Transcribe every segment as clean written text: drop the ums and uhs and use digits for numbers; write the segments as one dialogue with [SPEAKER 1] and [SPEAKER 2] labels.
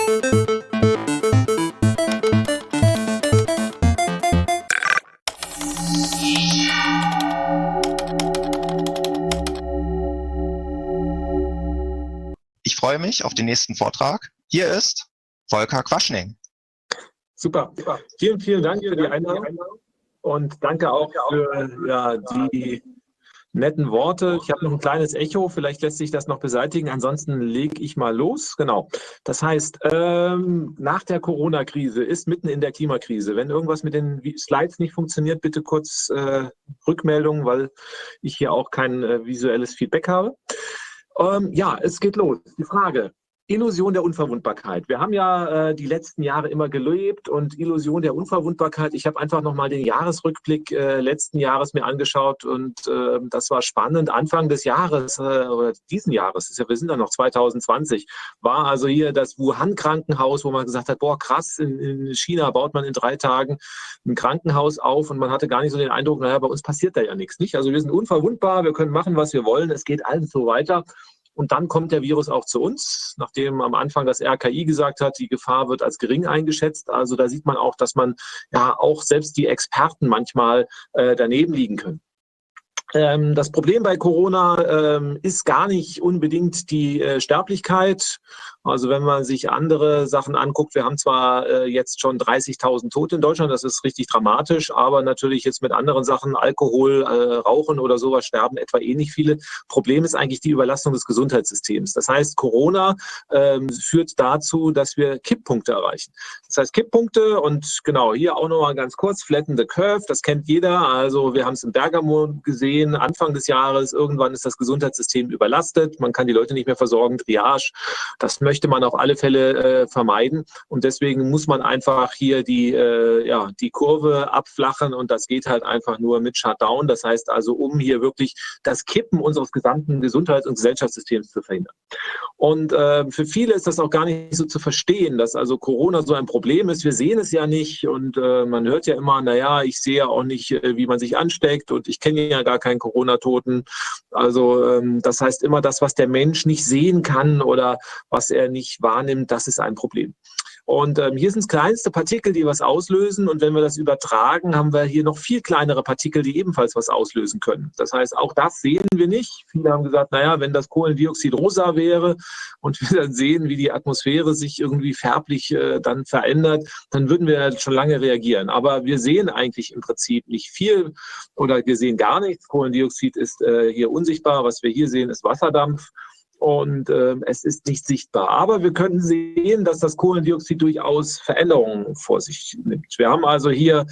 [SPEAKER 1] Ich freue mich auf den nächsten Vortrag. Hier ist Volker Quaschning.
[SPEAKER 2] Super. Vielen, vielen Dank für die Einladung und danke auch für die netten Worte. Ich habe noch ein kleines Echo, vielleicht lässt sich das noch beseitigen, ansonsten lege ich mal los. Genau. Das heißt, nach der Corona-Krise ist mitten in der Klimakrise. Wenn irgendwas mit den Slides nicht funktioniert, bitte kurz Rückmeldung, weil ich hier auch kein visuelles Feedback habe. Ja, es geht los. Die Frage: Illusion der Unverwundbarkeit. Wir haben ja die letzten Jahre immer gelebt und Illusion der Unverwundbarkeit. Ich habe einfach nochmal den Jahresrückblick letzten Jahres mir angeschaut und das war spannend. Anfang des Jahres oder diesen Jahres, wir sind ja noch 2020, war also hier das Wuhan-Krankenhaus, wo man gesagt hat, boah krass, in China baut man in 3 Tagen ein Krankenhaus auf und man hatte gar nicht so den Eindruck, naja, bei uns passiert da ja nichts. Nicht? Also wir sind unverwundbar, wir können machen, was wir wollen, es geht alles so weiter. Und dann kommt der Virus auch zu uns, nachdem am Anfang das RKI gesagt hat, die Gefahr wird als gering eingeschätzt. Also da sieht man auch, dass man ja auch selbst die Experten manchmal daneben liegen können. Das Problem bei Corona ist gar nicht unbedingt die Sterblichkeit. Also wenn man sich andere Sachen anguckt, wir haben zwar jetzt schon 30.000 Tote in Deutschland, das ist richtig dramatisch, aber natürlich jetzt mit anderen Sachen, Alkohol, Rauchen oder sowas, sterben etwa ähnlich viele. Problem ist eigentlich die Überlastung des Gesundheitssystems. Das heißt, Corona führt dazu, dass wir Kipppunkte erreichen. Das heißt Kipppunkte und genau, hier auch nochmal ganz kurz, flatten the curve, das kennt jeder. Also wir haben es in Bergamo gesehen, Anfang des Jahres, irgendwann ist das Gesundheitssystem überlastet, man kann die Leute nicht mehr versorgen, Triage, das möchte man auf alle Fälle vermeiden und deswegen muss man einfach hier die Kurve abflachen und das geht halt einfach nur mit Shutdown, das heißt also, um hier wirklich das Kippen unseres gesamten Gesundheits- und Gesellschaftssystems zu verhindern. Und für viele ist das auch gar nicht so zu verstehen, dass also Corona so ein Problem ist, wir sehen es ja nicht und man hört ja immer, naja, ich sehe ja auch nicht, wie man sich ansteckt und ich kenne ja gar keinen Corona-Toten. Also das heißt immer, das, was der Mensch nicht sehen kann oder was er nicht wahrnimmt, das ist ein Problem. Und hier sind kleinste Partikel, die was auslösen. Und wenn wir das übertragen, haben wir hier noch viel kleinere Partikel, die ebenfalls was auslösen können. Das heißt, auch das sehen wir nicht. Viele haben gesagt, naja, wenn das Kohlendioxid rosa wäre und wir dann sehen, wie die Atmosphäre sich irgendwie färblich dann verändert, dann würden wir schon lange reagieren. Aber wir sehen eigentlich im Prinzip nicht viel oder wir sehen gar nichts. Kohlendioxid ist hier unsichtbar. Was wir hier sehen, ist Wasserdampf. Und es ist nicht sichtbar. Aber wir können sehen, dass das Kohlendioxid durchaus Veränderungen vor sich nimmt. Wir haben also hier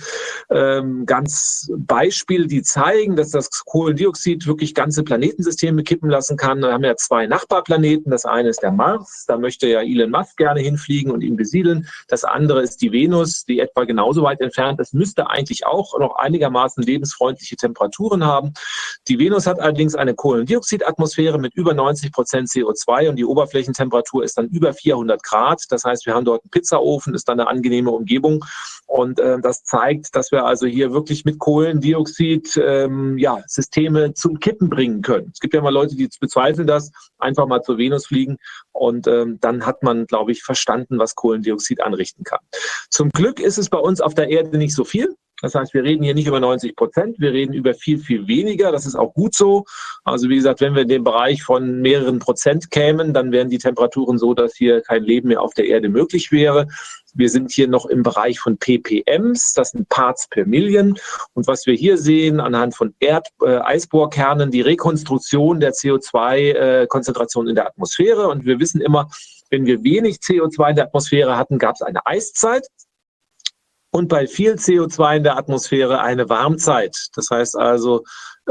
[SPEAKER 2] ganz Beispiele, die zeigen, dass das Kohlendioxid wirklich ganze Planetensysteme kippen lassen kann. Wir haben ja 2 Nachbarplaneten. Das eine ist der Mars, da möchte ja Elon Musk gerne hinfliegen und ihn besiedeln. Das andere ist die Venus, die etwa genauso weit entfernt ist, müsste eigentlich auch noch einigermaßen lebensfreundliche Temperaturen haben. Die Venus hat allerdings eine Kohlendioxidatmosphäre mit über 90% CO2 und die Oberflächentemperatur ist dann über 400 Grad. Das heißt, wir haben dort einen Pizzaofen, ist dann eine angenehme Umgebung. Und das zeigt, dass wir also hier wirklich mit Kohlendioxid Systeme zum Kippen bringen können. Es gibt ja mal Leute, die bezweifeln das, einfach mal zur Venus fliegen und dann hat man, glaube ich, verstanden, was Kohlendioxid anrichten kann. Zum Glück ist es bei uns auf der Erde nicht so viel. Das heißt, wir reden hier nicht über 90%, wir reden über viel, viel weniger. Das ist auch gut so. Also wie gesagt, wenn wir in den Bereich von mehreren Prozent kämen, dann wären die Temperaturen so, dass hier kein Leben mehr auf der Erde möglich wäre. Wir sind hier noch im Bereich von ppms, das sind Parts per Million. Und was wir hier sehen anhand von Eisbohrkernen, die Rekonstruktion der CO2-Konzentration in der Atmosphäre. Und wir wissen immer, wenn wir wenig CO2 in der Atmosphäre hatten, gab es eine Eiszeit. Und bei viel CO2 in der Atmosphäre eine Warmzeit. Das heißt also,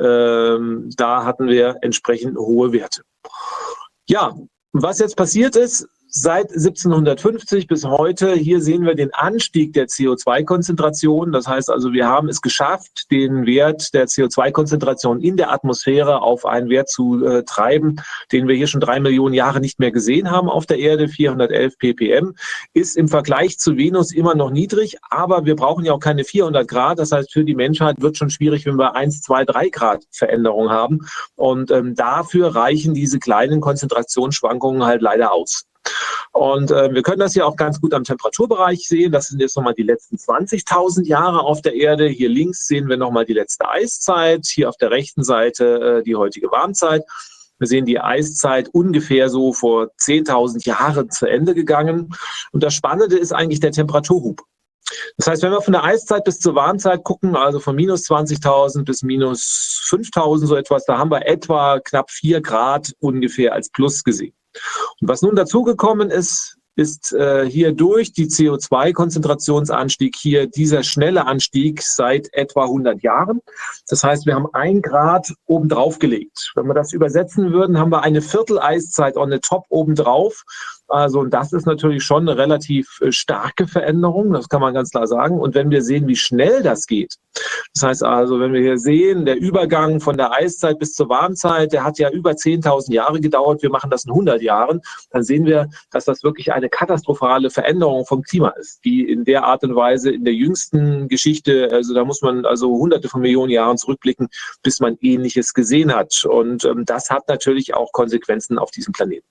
[SPEAKER 2] da hatten wir entsprechend hohe Werte. Ja, was jetzt passiert ist, seit 1750 bis heute, hier sehen wir den Anstieg der CO2-Konzentration. Das heißt also, wir haben es geschafft, den Wert der CO2-Konzentration in der Atmosphäre auf einen Wert zu treiben, den wir hier schon 3 Millionen Jahre nicht mehr gesehen haben auf der Erde. 411 ppm ist im Vergleich zu Venus immer noch niedrig, aber wir brauchen ja auch keine 400 Grad. Das heißt, für die Menschheit wird schon schwierig, wenn wir 1, 2, 3 Grad Veränderung haben. Und dafür reichen diese kleinen Konzentrationsschwankungen halt leider aus. Und wir können das hier auch ganz gut am Temperaturbereich sehen. Das sind jetzt nochmal die letzten 20.000 Jahre auf der Erde. Hier links sehen wir nochmal die letzte Eiszeit. Hier auf der rechten Seite die heutige Warmzeit. Wir sehen die Eiszeit ungefähr so vor 10.000 Jahren zu Ende gegangen. Und das Spannende ist eigentlich der Temperaturhub. Das heißt, wenn wir von der Eiszeit bis zur Warmzeit gucken, also von minus 20.000 bis minus 5.000 so etwas, da haben wir etwa knapp 4 Grad ungefähr als Plus gesehen. Und was nun dazugekommen ist hier durch die CO2-Konzentrationsanstieg hier dieser schnelle Anstieg seit etwa 100 Jahren. Das heißt, wir haben 1 Grad obendrauf gelegt. Wenn wir das übersetzen würden, haben wir eine Viertel-Eiszeit on the top obendrauf. Also, und das ist natürlich schon eine relativ starke Veränderung, das kann man ganz klar sagen. Und wenn wir sehen, wie schnell das geht, das heißt also, wenn wir hier sehen, der Übergang von der Eiszeit bis zur Warmzeit, der hat ja über 10.000 Jahre gedauert, wir machen das in 100 Jahren, dann sehen wir, dass das wirklich eine katastrophale Veränderung vom Klima ist, die in der Art und Weise in der jüngsten Geschichte, also da muss man also hunderte von Millionen Jahren zurückblicken, bis man Ähnliches gesehen hat. Und das hat natürlich auch Konsequenzen auf diesem Planeten.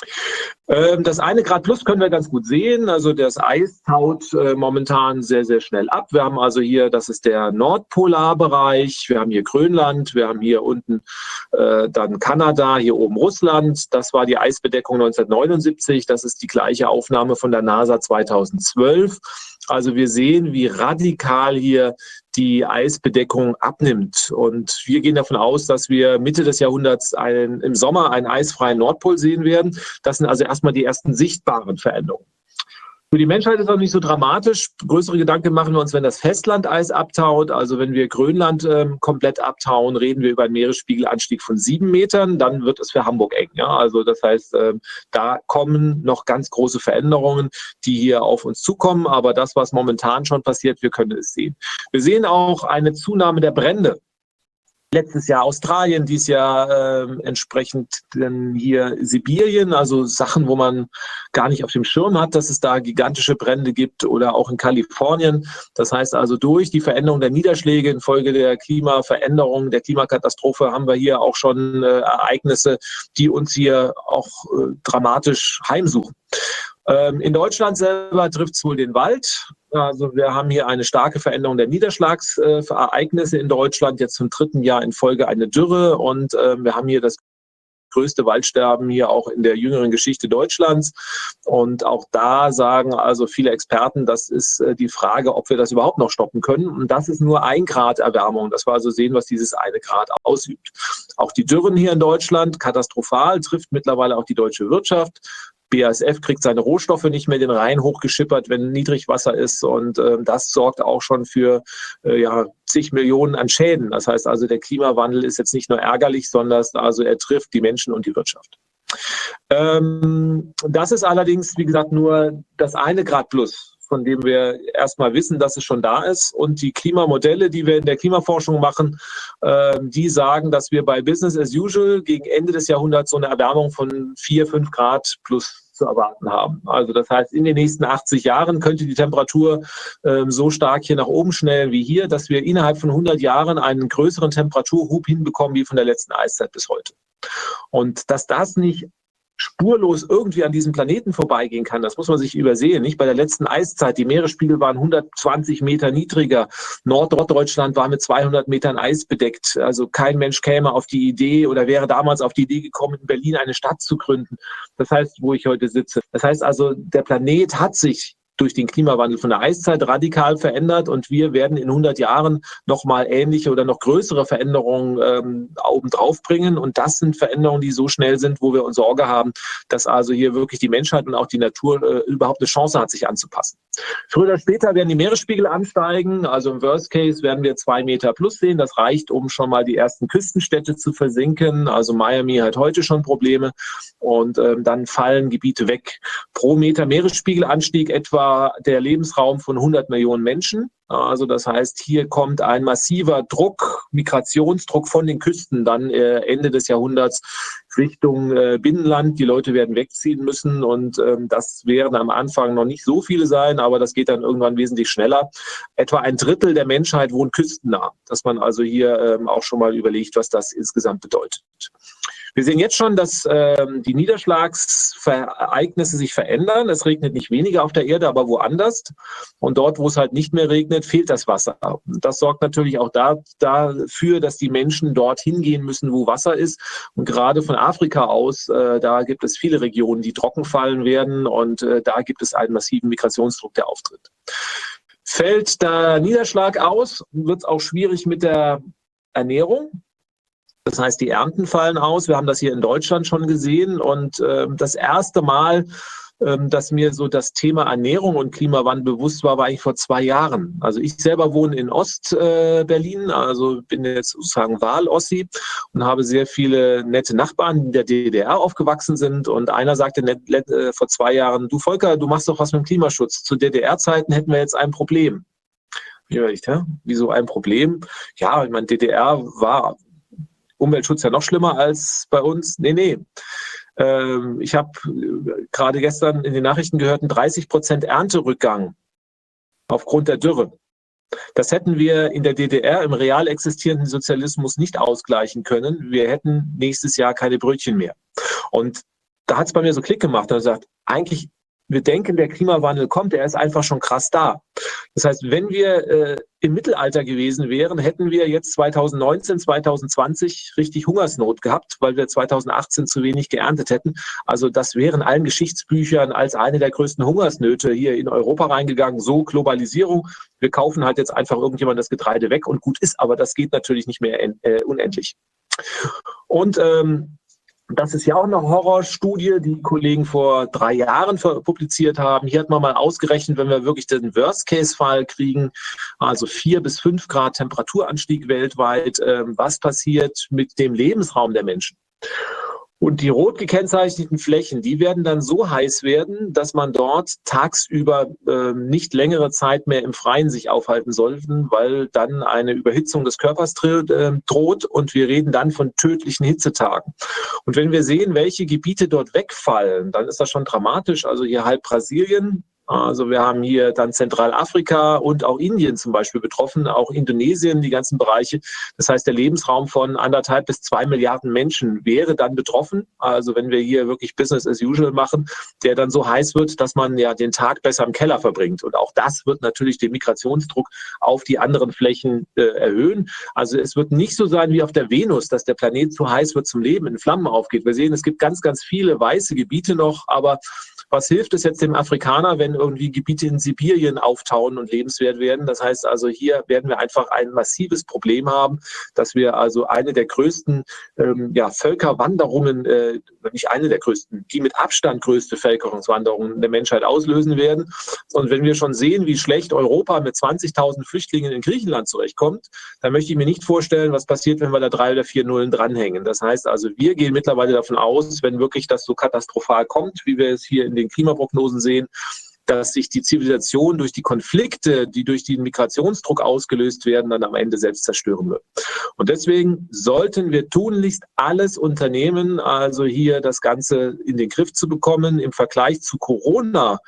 [SPEAKER 2] Das 1 Grad plus können wir ganz gut sehen. Also das Eis taut momentan sehr, sehr schnell ab. Wir haben also hier, das ist der Nordpolarbereich, wir haben hier Grönland, wir haben hier unten dann Kanada, hier oben Russland. Das war die Eisbedeckung 1979. Das ist die gleiche Aufnahme von der NASA 2012. Also wir sehen, wie radikal hier die Eisbedeckung abnimmt. Und wir gehen davon aus, dass wir Mitte des Jahrhunderts im Sommer einen eisfreien Nordpol sehen werden. Das sind also erstmal die ersten sichtbaren Veränderungen. Für die Menschheit ist auch nicht so dramatisch. Größere Gedanken machen wir uns, wenn das Festlandeis abtaut. Also wenn wir Grönland komplett abtauen, reden wir über einen Meeresspiegelanstieg von 7 Metern. Dann wird es für Hamburg eng. Ja? Also das heißt, da kommen noch ganz große Veränderungen, die hier auf uns zukommen. Aber das, was momentan schon passiert, wir können es sehen. Wir sehen auch eine Zunahme der Brände. Letztes Jahr Australien, dieses Jahr entsprechend dann hier Sibirien, also Sachen, wo man gar nicht auf dem Schirm hat, dass es da gigantische Brände gibt, oder auch in Kalifornien. Das heißt also, durch die Veränderung der Niederschläge infolge der Klimaveränderung, der Klimakatastrophe haben wir hier auch schon Ereignisse, die uns hier auch dramatisch heimsuchen. In Deutschland selber trifft es wohl den Wald. Also wir haben hier eine starke Veränderung der Niederschlagsereignisse in Deutschland, jetzt zum 3. Jahr in Folge eine Dürre, und wir haben hier das größte Waldsterben hier auch in der jüngeren Geschichte Deutschlands. Und auch da sagen also viele Experten, das ist die Frage, ob wir das überhaupt noch stoppen können. Und das ist nur 1 Grad Erwärmung. Das wir also sehen, was dieses 1 Grad ausübt. Auch die Dürren hier in Deutschland, katastrophal, trifft mittlerweile auch die deutsche Wirtschaft. BASF kriegt seine Rohstoffe nicht mehr in den Rhein hochgeschippert, wenn Niedrigwasser ist, und das sorgt auch schon für zig Millionen an Schäden. Das heißt also, der Klimawandel ist jetzt nicht nur ärgerlich, sondern also er trifft die Menschen und die Wirtschaft. Das ist allerdings, wie gesagt, nur das 1 Grad plus, von dem wir erstmal wissen, dass es schon da ist. Und die Klimamodelle, die wir in der Klimaforschung machen, die sagen, dass wir bei Business as usual gegen Ende des Jahrhunderts so eine Erwärmung von 4-5 Grad plus zu erwarten haben. Also das heißt, in den nächsten 80 Jahren könnte die Temperatur so stark hier nach oben schnellen wie hier, dass wir innerhalb von 100 Jahren einen größeren Temperaturhub hinbekommen wie von der letzten Eiszeit bis heute. Und dass das nicht spurlos irgendwie an diesem Planeten vorbeigehen kann, das muss man sich übersehen. Nicht bei der letzten Eiszeit, die Meeresspiegel waren 120 Meter niedriger. Norddeutschland war mit 200 Metern Eis bedeckt. Also kein Mensch käme auf die Idee oder wäre damals auf die Idee gekommen, in Berlin eine Stadt zu gründen. Das heißt, wo ich heute sitze. Das heißt also, der Planet hat sich durch den Klimawandel von der Eiszeit radikal verändert, und wir werden in 100 Jahren nochmal ähnliche oder noch größere Veränderungen obendrauf bringen. Und das sind Veränderungen, die so schnell sind, wo wir uns Sorge haben, dass also hier wirklich die Menschheit und auch die Natur überhaupt eine Chance hat, sich anzupassen. Früher oder später werden die Meeresspiegel ansteigen. Also im Worst Case werden wir 2 Meter plus sehen. Das reicht, um schon mal die ersten Küstenstädte zu versinken. Also Miami hat heute schon Probleme, und dann fallen Gebiete weg. Pro Meter Meeresspiegelanstieg etwa der Lebensraum von 100 Millionen Menschen. Also das heißt, hier kommt ein massiver Druck, Migrationsdruck von den Küsten dann Ende des Jahrhunderts Richtung Binnenland. Die Leute werden wegziehen müssen, und das werden am Anfang noch nicht so viele sein, aber das geht dann irgendwann wesentlich schneller. Etwa 1/3 der Menschheit wohnt küstennah, dass man also hier auch schon mal überlegt, was das insgesamt bedeutet. Wir sehen jetzt schon, dass die Niederschlagsereignisse sich verändern. Es regnet nicht weniger auf der Erde, aber woanders. Und dort, wo es halt nicht mehr regnet, fehlt das Wasser. Und das sorgt natürlich auch dafür, dass die Menschen dorthin gehen müssen, wo Wasser ist. Und gerade von Afrika aus, da gibt es viele Regionen, die trocken fallen werden. Und da gibt es einen massiven Migrationsdruck, der auftritt. Fällt der Niederschlag aus, wird es auch schwierig mit der Ernährung. Das heißt, die Ernten fallen aus. Wir haben das hier in Deutschland schon gesehen. Und das erste Mal, dass mir so das Thema Ernährung und Klimawandel bewusst war eigentlich vor 2 Jahren. Also ich selber wohne in Ost-Berlin, also bin jetzt sozusagen Wahl-Ossi und habe sehr viele nette Nachbarn, die in der DDR aufgewachsen sind. Und einer sagte vor 2 Jahren, du Volker, du machst doch was mit dem Klimaschutz. Zu DDR-Zeiten hätten wir jetzt ein Problem. Ich dachte, wieso ein Problem? Ja, ich meine, DDR war Umweltschutz ja noch schlimmer als bei uns. Nee. Ich habe gerade gestern in den Nachrichten gehört, einen 30% Ernterückgang aufgrund der Dürre. Das hätten wir in der DDR im real existierenden Sozialismus nicht ausgleichen können. Wir hätten nächstes Jahr keine Brötchen mehr. Und da hat es bei mir so Klick gemacht und gesagt, eigentlich, wir denken, der Klimawandel kommt, er ist einfach schon krass da. Das heißt, wenn wir im Mittelalter gewesen wären, hätten wir jetzt 2019, 2020 richtig Hungersnot gehabt, weil wir 2018 zu wenig geerntet hätten. Also das wäre in allen Geschichtsbüchern als eine der größten Hungersnöte hier in Europa reingegangen. So Globalisierung. Wir kaufen halt jetzt einfach irgendjemand das Getreide weg und gut ist, aber das geht natürlich nicht mehr unendlich. Und das ist ja auch eine Horrorstudie, die Kollegen vor 3 Jahren publiziert haben. Hier hat man mal ausgerechnet, wenn wir wirklich den Worst-Case-Fall kriegen, also 4 bis 5 Grad Temperaturanstieg weltweit, was passiert mit dem Lebensraum der Menschen? Und die rot gekennzeichneten Flächen, die werden dann so heiß werden, dass man dort tagsüber nicht längere Zeit mehr im Freien sich aufhalten sollten, weil dann eine Überhitzung des Körpers droht und wir reden dann von tödlichen Hitzetagen. Und wenn wir sehen, welche Gebiete dort wegfallen, dann ist das schon dramatisch. Also hier halb Brasilien. Also wir haben hier dann Zentralafrika und auch Indien zum Beispiel betroffen, auch Indonesien, die ganzen Bereiche. Das heißt, der Lebensraum von 1,5 bis 2 Milliarden Menschen wäre dann betroffen. Also wenn wir hier wirklich Business as usual machen, der dann so heiß wird, dass man ja den Tag besser im Keller verbringt. Und auch das wird natürlich den Migrationsdruck auf die anderen Flächen erhöhen. Also es wird nicht so sein wie auf der Venus, dass der Planet zu heiß wird zum Leben, in Flammen aufgeht. Wir sehen, es gibt ganz, ganz viele weiße Gebiete noch, aber was hilft es jetzt dem Afrikaner, wenn irgendwie Gebiete in Sibirien auftauen und lebenswert werden? Das heißt also, hier werden wir einfach ein massives Problem haben, dass wir also eine der größten Völkerwanderungen, nicht eine der größten, die mit Abstand größte Völkerwanderung der Menschheit auslösen werden. Und wenn wir schon sehen, wie schlecht Europa mit 20.000 Flüchtlingen in Griechenland zurechtkommt, dann möchte ich mir nicht vorstellen, was passiert, wenn wir da 3 oder 4 Nullen dranhängen. Das heißt also, wir gehen mittlerweile davon aus, wenn wirklich das so katastrophal kommt, wie wir es hier in den Klimaprognosen sehen, dass sich die Zivilisation durch die Konflikte, die durch den Migrationsdruck ausgelöst werden, dann am Ende selbst zerstören wird. Und deswegen sollten wir tunlichst alles unternehmen, also hier das Ganze in den Griff zu bekommen. Im Vergleich zu Corona,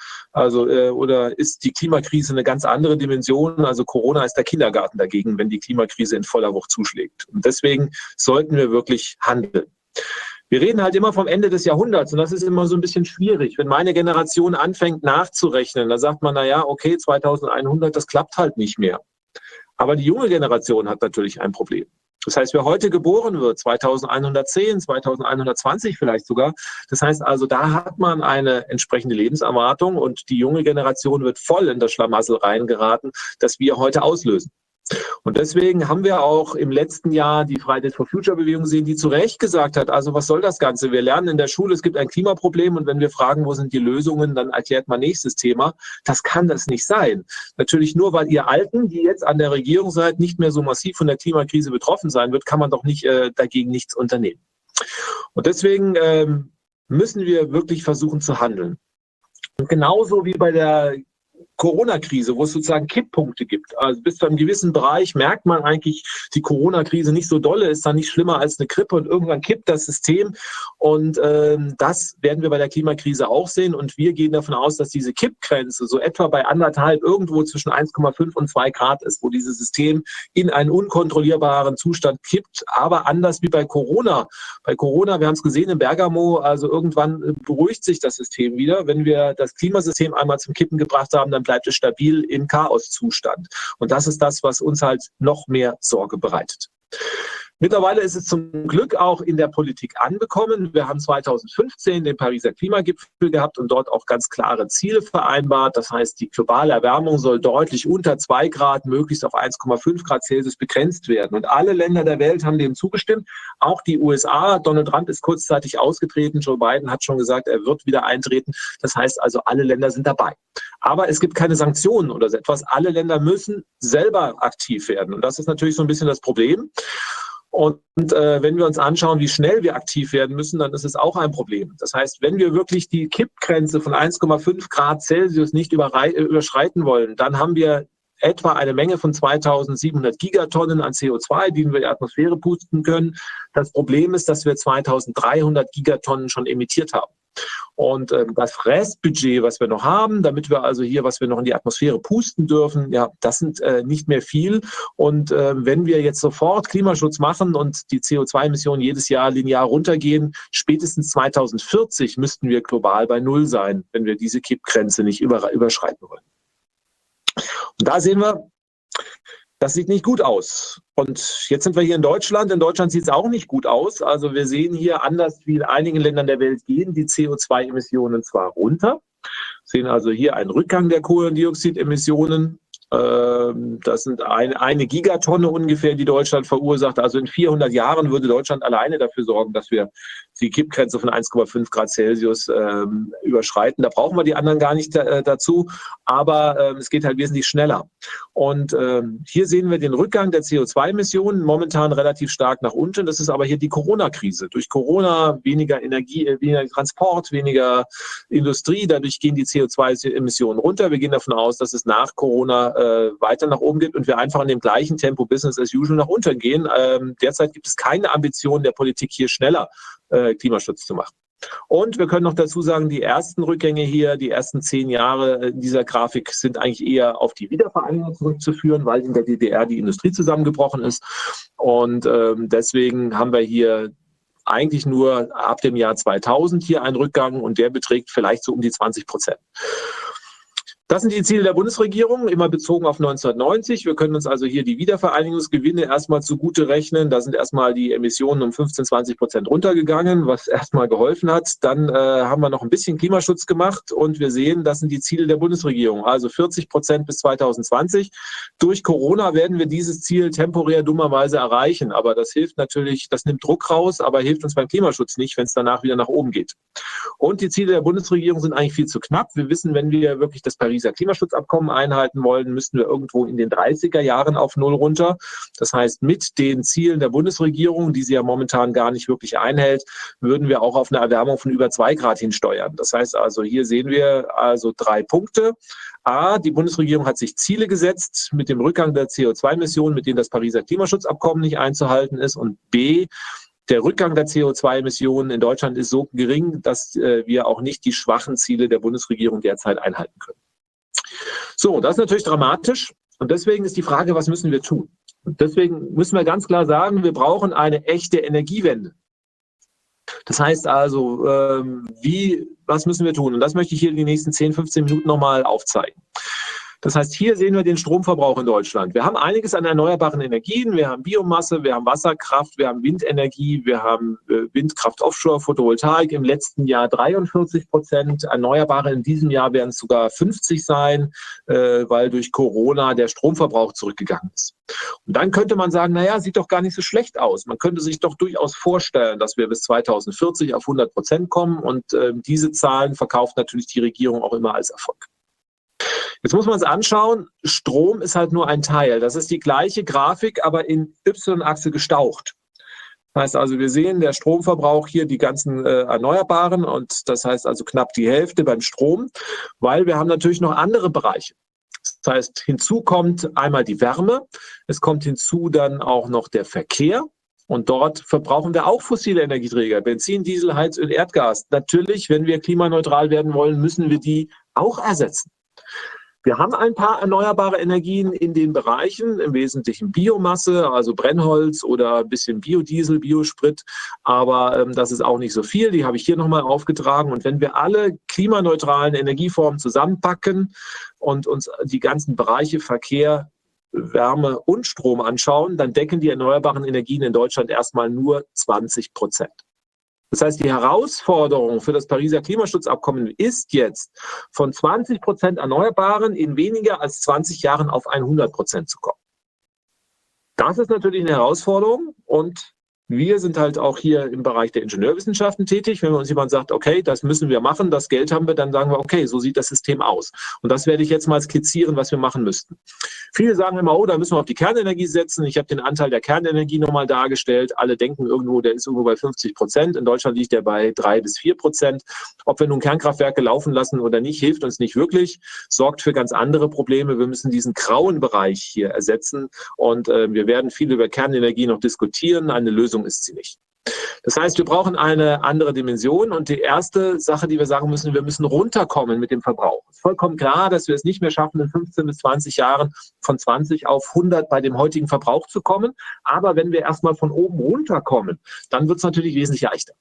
[SPEAKER 2] oder ist die Klimakrise eine ganz andere Dimension? Also Corona ist der Kindergarten dagegen, wenn die Klimakrise in voller Wucht zuschlägt. Und deswegen sollten wir wirklich handeln. Wir reden halt immer vom Ende des Jahrhunderts und das ist immer so ein bisschen schwierig. Wenn meine Generation anfängt nachzurechnen, da sagt man, okay, 2100, das klappt halt nicht mehr. Aber die junge Generation hat natürlich ein Problem. Das heißt, wer heute geboren wird, 2110, 2120 vielleicht sogar, das heißt also, da hat man eine entsprechende Lebenserwartung und die junge Generation wird voll in das Schlamassel reingeraten, das wir heute auslösen. Und deswegen haben wir auch im letzten Jahr die Fridays for Future Bewegung gesehen, die zu Recht gesagt hat, also was soll das Ganze? Wir lernen in der Schule, es gibt ein Klimaproblem und wenn wir fragen, wo sind die Lösungen, dann erklärt man nächstes Thema. Das kann das nicht sein. Natürlich nur, weil ihr Alten, die jetzt an der Regierung seid, nicht mehr so massiv von der Klimakrise betroffen sein wird, kann man doch nicht dagegen nichts unternehmen. Und deswegen müssen wir wirklich versuchen zu handeln. Und genauso wie bei der Corona-Krise, wo es sozusagen Kipppunkte gibt. Also bis zu einem gewissen Bereich merkt man eigentlich, die Corona-Krise nicht so dolle, ist dann nicht schlimmer als eine Grippe und irgendwann kippt das System. Und das werden wir bei der Klimakrise auch sehen. Und wir gehen davon aus, dass diese Kippgrenze so etwa bei 1,5 irgendwo zwischen 1,5 und 2 Grad ist, wo dieses System in einen unkontrollierbaren Zustand kippt. Aber anders wie bei Corona. Bei Corona, wir haben es gesehen in Bergamo, also irgendwann beruhigt sich das System wieder. Wenn wir das Klimasystem einmal zum Kippen gebracht haben, dann bleibt es stabil im Chaoszustand. Und das ist das, was uns halt noch mehr Sorge bereitet. Mittlerweile ist es zum Glück auch in der Politik angekommen. Wir haben 2015 den Pariser Klimagipfel gehabt und dort auch ganz klare Ziele vereinbart. Das heißt, die globale Erwärmung soll deutlich unter 2 Grad, möglichst auf 1,5 Grad Celsius begrenzt werden. Und alle Länder der Welt haben dem zugestimmt. Auch die USA. Donald Trump ist kurzzeitig ausgetreten. Joe Biden hat schon gesagt, er wird wieder eintreten. Das heißt also, alle Länder sind dabei. Aber es gibt keine Sanktionen oder so etwas. Alle Länder müssen selber aktiv werden. Und das ist natürlich so ein bisschen das Problem. Und wenn wir uns anschauen, wie schnell wir aktiv werden müssen, dann ist es auch ein Problem. Das heißt, wenn wir wirklich die Kippgrenze von 1,5 Grad Celsius nicht überschreiten wollen, dann haben wir etwa eine Menge von 2700 Gigatonnen an CO2, die wir in die Atmosphäre pusten können. Das Problem ist, dass wir 2300 Gigatonnen schon emittiert haben. Und das Restbudget, was wir noch haben, damit wir also hier, was wir noch in die Atmosphäre pusten dürfen, ja, das sind nicht mehr viel. Und wenn wir jetzt sofort Klimaschutz machen und die CO2-Emissionen jedes Jahr linear runtergehen, spätestens 2040 müssten wir global bei Null sein, wenn wir diese Kippgrenze nicht überschreiten wollen. Und da sehen wir, das sieht nicht gut aus. Und jetzt sind wir hier in Deutschland. In Deutschland sieht es auch nicht gut aus. Also wir sehen hier, anders wie in einigen Ländern der Welt, gehen die CO2-Emissionen zwar runter. Wir sehen also hier einen Rückgang der Kohlendioxidemissionen. Das sind eine Gigatonne ungefähr, die Deutschland verursacht. Also in 400 Jahren würde Deutschland alleine dafür sorgen, dass wir die Kippgrenze von 1,5 Grad Celsius überschreiten. Da brauchen wir die anderen gar nicht dazu, aber es geht halt wesentlich schneller. Und hier sehen wir den Rückgang der CO2-Emissionen, momentan relativ stark nach unten. Das ist aber hier die Corona-Krise. Durch Corona weniger Energie, weniger Transport, weniger Industrie. Dadurch gehen die CO2-Emissionen runter. Wir gehen davon aus, dass es nach Corona weiter nach oben geht und wir einfach in dem gleichen Tempo Business as usual nach unten gehen. Derzeit gibt es keine Ambition der Politik, hier schneller Klimaschutz zu machen. Und wir können noch dazu sagen, die ersten Rückgänge hier, die ersten 10 Jahre in dieser Grafik sind eigentlich eher auf die Wiedervereinigung zurückzuführen, weil in der DDR die Industrie zusammengebrochen ist. Und deswegen haben wir hier eigentlich nur ab dem Jahr 2000 hier einen Rückgang und der beträgt vielleicht so um die 20%. Das sind die Ziele der Bundesregierung, immer bezogen auf 1990. Wir können uns also hier die Wiedervereinigungsgewinne erstmal zugute rechnen. Da sind erstmal die Emissionen um 15-20% runtergegangen, was erstmal geholfen hat. Dann haben wir noch ein bisschen Klimaschutz gemacht und wir sehen, das sind die Ziele der Bundesregierung, also 40% bis 2020. Durch Corona werden wir dieses Ziel temporär dummerweise erreichen, aber das hilft natürlich, das nimmt Druck raus, aber hilft uns beim Klimaschutz nicht, wenn es danach wieder nach oben geht. Und die Ziele der Bundesregierung sind eigentlich viel zu knapp. Wir wissen, wenn wir wirklich das Pariser Klimaschutzabkommen einhalten wollen, müssten wir irgendwo in den 30er Jahren auf Null runter. Das heißt, mit den Zielen der Bundesregierung, die sie ja momentan gar nicht wirklich einhält, würden wir auch auf eine Erwärmung von über 2 Grad hinsteuern. Das heißt also, hier sehen wir also 3 Punkte. A, die Bundesregierung hat sich Ziele gesetzt mit dem Rückgang der CO2-Emissionen, mit denen das Pariser Klimaschutzabkommen nicht einzuhalten ist. Und B, der Rückgang der CO2-Emissionen in Deutschland ist so gering, dass wir auch nicht die schwachen Ziele der Bundesregierung derzeit einhalten können. So, das ist natürlich dramatisch und deswegen ist die Frage, was müssen wir tun? Und deswegen müssen wir ganz klar sagen, wir brauchen eine echte Energiewende. Das heißt also, was müssen wir tun? Und das möchte ich hier in den nächsten 10, 15 Minuten nochmal aufzeigen. Das heißt, hier sehen wir den Stromverbrauch in Deutschland. Wir haben einiges an erneuerbaren Energien. Wir haben Biomasse, wir haben Wasserkraft, wir haben Windenergie, wir haben Windkraft offshore, Photovoltaik. Im letzten Jahr 43%. Erneuerbare in diesem Jahr werden es sogar 50 sein, weil durch Corona der Stromverbrauch zurückgegangen ist. Und dann könnte man sagen, naja, sieht doch gar nicht so schlecht aus. Man könnte sich doch durchaus vorstellen, dass wir bis 2040 auf 100% kommen. Und diese Zahlen verkauft natürlich die Regierung auch immer als Erfolg. Jetzt muss man es anschauen, Strom ist halt nur ein Teil. Das ist die gleiche Grafik, aber in Y-Achse gestaucht. Das heißt also, wir sehen der Stromverbrauch hier, die ganzen Erneuerbaren und das heißt also knapp die Hälfte beim Strom, weil wir haben natürlich noch andere Bereiche. Das heißt, hinzu kommt einmal die Wärme, es kommt hinzu dann auch noch der Verkehr. Und dort verbrauchen wir auch fossile Energieträger, Benzin, Diesel, Heizöl, Erdgas. Natürlich, wenn wir klimaneutral werden wollen, müssen wir die auch ersetzen. Wir haben ein paar erneuerbare Energien in den Bereichen, im Wesentlichen Biomasse, also Brennholz oder ein bisschen Biodiesel, Biosprit, aber das ist auch nicht so viel, die habe ich hier nochmal aufgetragen. Und wenn wir alle klimaneutralen Energieformen zusammenpacken und uns die ganzen Bereiche Verkehr, Wärme und Strom anschauen, dann decken die erneuerbaren Energien in Deutschland erstmal nur 20%. Das heißt, die Herausforderung für das Pariser Klimaschutzabkommen ist jetzt, von 20% Erneuerbaren in weniger als 20 Jahren auf 100% zu kommen. Das ist natürlich eine Herausforderung und wir sind halt auch hier im Bereich der Ingenieurwissenschaften tätig. Wenn uns jemand sagt, okay, das müssen wir machen, das Geld haben wir, dann sagen wir, okay, so sieht das System aus. Und das werde ich jetzt mal skizzieren, was wir machen müssten. Viele sagen immer, oh, da müssen wir auf die Kernenergie setzen. Ich habe den Anteil der Kernenergie nochmal dargestellt. Alle denken irgendwo, der ist irgendwo bei 50%. In Deutschland liegt der bei 3-4%. Ob wir nun Kernkraftwerke laufen lassen oder nicht, hilft uns nicht wirklich, sorgt für ganz andere Probleme. Wir müssen diesen grauen Bereich hier ersetzen und wir werden viel über Kernenergie noch diskutieren. Eine Lösung ist sie nicht. Das heißt, wir brauchen eine andere Dimension und die erste Sache, die wir sagen müssen, wir müssen runterkommen mit dem Verbrauch. Es ist vollkommen klar, dass wir es nicht mehr schaffen, in 15 bis 20 Jahren von 20 auf 100 bei dem heutigen Verbrauch zu kommen. Aber wenn wir erstmal von oben runterkommen, dann wird es natürlich wesentlich leichter.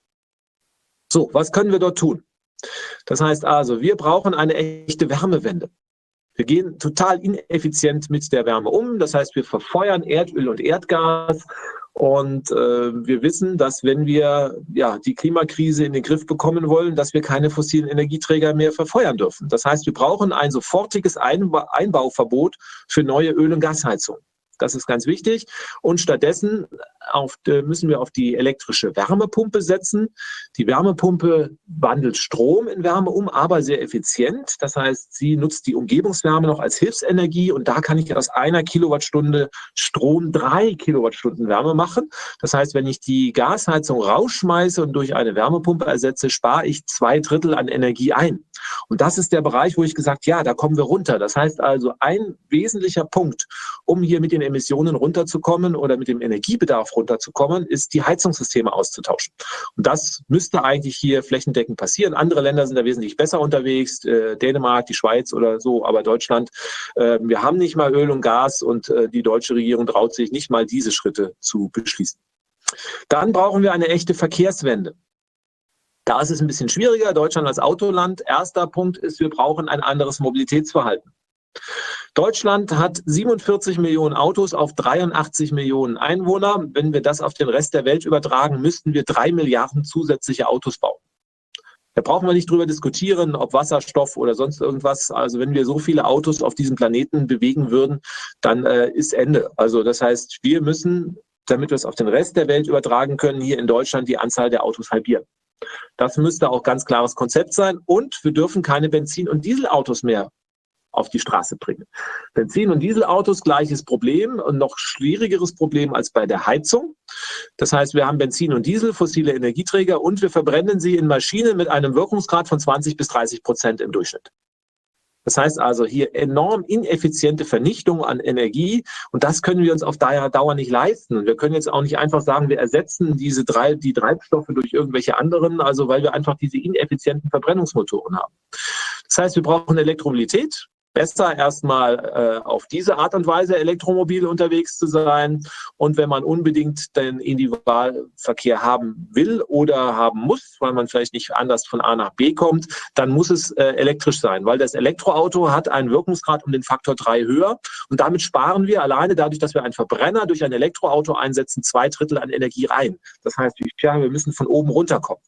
[SPEAKER 2] So, was können wir dort tun? Das heißt also, wir brauchen eine echte Wärmewende. Wir gehen total ineffizient mit der Wärme um. Das heißt, wir verfeuern Erdöl und Erdgas. Und wir wissen, dass wenn wir die Klimakrise in den Griff bekommen wollen, dass wir keine fossilen Energieträger mehr verfeuern dürfen. Das heißt, wir brauchen ein sofortiges Einbauverbot für neue Öl- und Gasheizungen. Das ist ganz wichtig. Und stattdessen müssen wir auf die elektrische Wärmepumpe setzen. Die Wärmepumpe wandelt Strom in Wärme um, aber sehr effizient. Das heißt, sie nutzt die Umgebungswärme noch als Hilfsenergie und da kann ich aus 1 Kilowattstunde Strom 3 Kilowattstunden Wärme machen. Das heißt, wenn ich die Gasheizung rausschmeiße und durch eine Wärmepumpe ersetze, spare ich 2/3 an Energie ein. Und das ist der Bereich, wo ich gesagt, ja, da kommen wir runter. Das heißt also, ein wesentlicher Punkt, um hier mit den Emissionen runterzukommen oder mit dem Energiebedarf runterzukommen, ist, die Heizungssysteme auszutauschen. Und das müsste eigentlich hier flächendeckend passieren. Andere Länder sind da wesentlich besser unterwegs, Dänemark, die Schweiz oder so, aber Deutschland, wir haben nicht mal Öl und Gas und die deutsche Regierung traut sich nicht mal, diese Schritte zu beschließen. Dann brauchen wir eine echte Verkehrswende. Da ist es ein bisschen schwieriger, Deutschland als Autoland. Erster Punkt ist, wir brauchen ein anderes Mobilitätsverhalten. Deutschland hat 47 Millionen Autos auf 83 Millionen Einwohner. Wenn wir das auf den Rest der Welt übertragen, müssten wir 3 Milliarden zusätzliche Autos bauen. Da brauchen wir nicht drüber diskutieren, ob Wasserstoff oder sonst irgendwas. Also wenn wir so viele Autos auf diesem Planeten bewegen würden, dann ist Ende. Also das heißt, wir müssen, damit wir es auf den Rest der Welt übertragen können, hier in Deutschland die Anzahl der Autos halbieren. Das müsste auch ganz klares Konzept sein. Und wir dürfen keine Benzin- und Dieselautos mehr auf die Straße bringen. Benzin- und Dieselautos, gleiches Problem und noch schwierigeres Problem als bei der Heizung. Das heißt, wir haben Benzin und Diesel, fossile Energieträger und wir verbrennen sie in Maschinen mit einem Wirkungsgrad von 20-30% im Durchschnitt. Das heißt also hier enorm ineffiziente Vernichtung an Energie und das können wir uns auf Dauer nicht leisten. Und wir können jetzt auch nicht einfach sagen, wir ersetzen die Treibstoffe durch irgendwelche anderen, also weil wir einfach diese ineffizienten Verbrennungsmotoren haben. Das heißt, wir brauchen Elektromobilität. Besser erstmal auf diese Art und Weise elektromobil unterwegs zu sein. Und wenn man unbedingt den Individualverkehr haben will oder haben muss, weil man vielleicht nicht anders von A nach B kommt, dann muss es elektrisch sein, weil das Elektroauto hat einen Wirkungsgrad um den Faktor 3 höher. Und damit sparen wir alleine dadurch, dass wir einen Verbrenner durch ein Elektroauto einsetzen, 2/3 an Energie rein. Das heißt, wir müssen von oben runterkommen.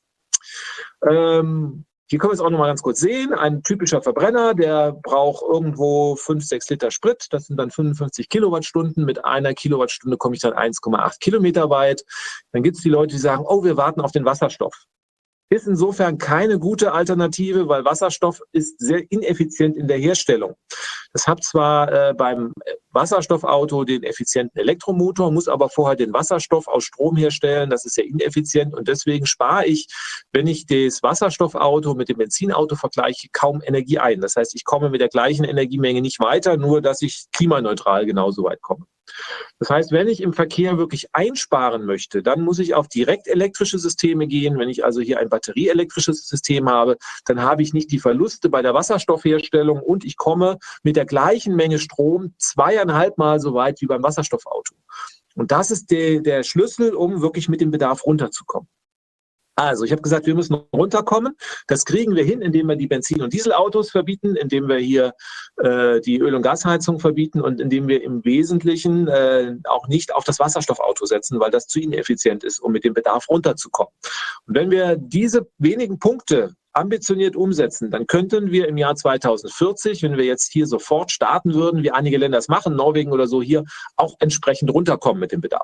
[SPEAKER 2] Hier können wir es auch noch mal ganz kurz sehen. Ein typischer Verbrenner, der braucht irgendwo 5-6 Liter Sprit. Das sind dann 55 Kilowattstunden. Mit 1 Kilowattstunde komme ich dann 1,8 Kilometer weit. Dann gibt es die Leute, die sagen, oh, wir warten auf den Wasserstoff. Ist insofern keine gute Alternative, weil Wasserstoff ist sehr ineffizient in der Herstellung. Das hat zwar beim Wasserstoffauto den effizienten Elektromotor, muss aber vorher den Wasserstoff aus Strom herstellen. Das ist ja ineffizient und deswegen spare ich, wenn ich das Wasserstoffauto mit dem Benzinauto vergleiche, kaum Energie ein. Das heißt, ich komme mit der gleichen Energiemenge nicht weiter, nur dass ich klimaneutral genauso weit komme. Das heißt, wenn ich im Verkehr wirklich einsparen möchte, dann muss ich auf direkt elektrische Systeme gehen. Wenn ich also hier ein batterieelektrisches System habe, dann habe ich nicht die Verluste bei der Wasserstoffherstellung und ich komme mit der gleichen Menge Strom 2,5 Mal so weit wie beim Wasserstoffauto. Und das ist der Schlüssel, um wirklich mit dem Bedarf runterzukommen. Also, ich habe gesagt, wir müssen runterkommen. Das kriegen wir hin, indem wir die Benzin- und Dieselautos verbieten, indem wir hier die Öl- und Gasheizung verbieten und indem wir im Wesentlichen auch nicht auf das Wasserstoffauto setzen, weil das zu ineffizient ist, um mit dem Bedarf runterzukommen. Und wenn wir diese wenigen Punkte ambitioniert umsetzen, dann könnten wir im Jahr 2040, wenn wir jetzt hier sofort starten würden, wie einige Länder es machen, Norwegen oder so hier, auch entsprechend runterkommen mit dem Bedarf.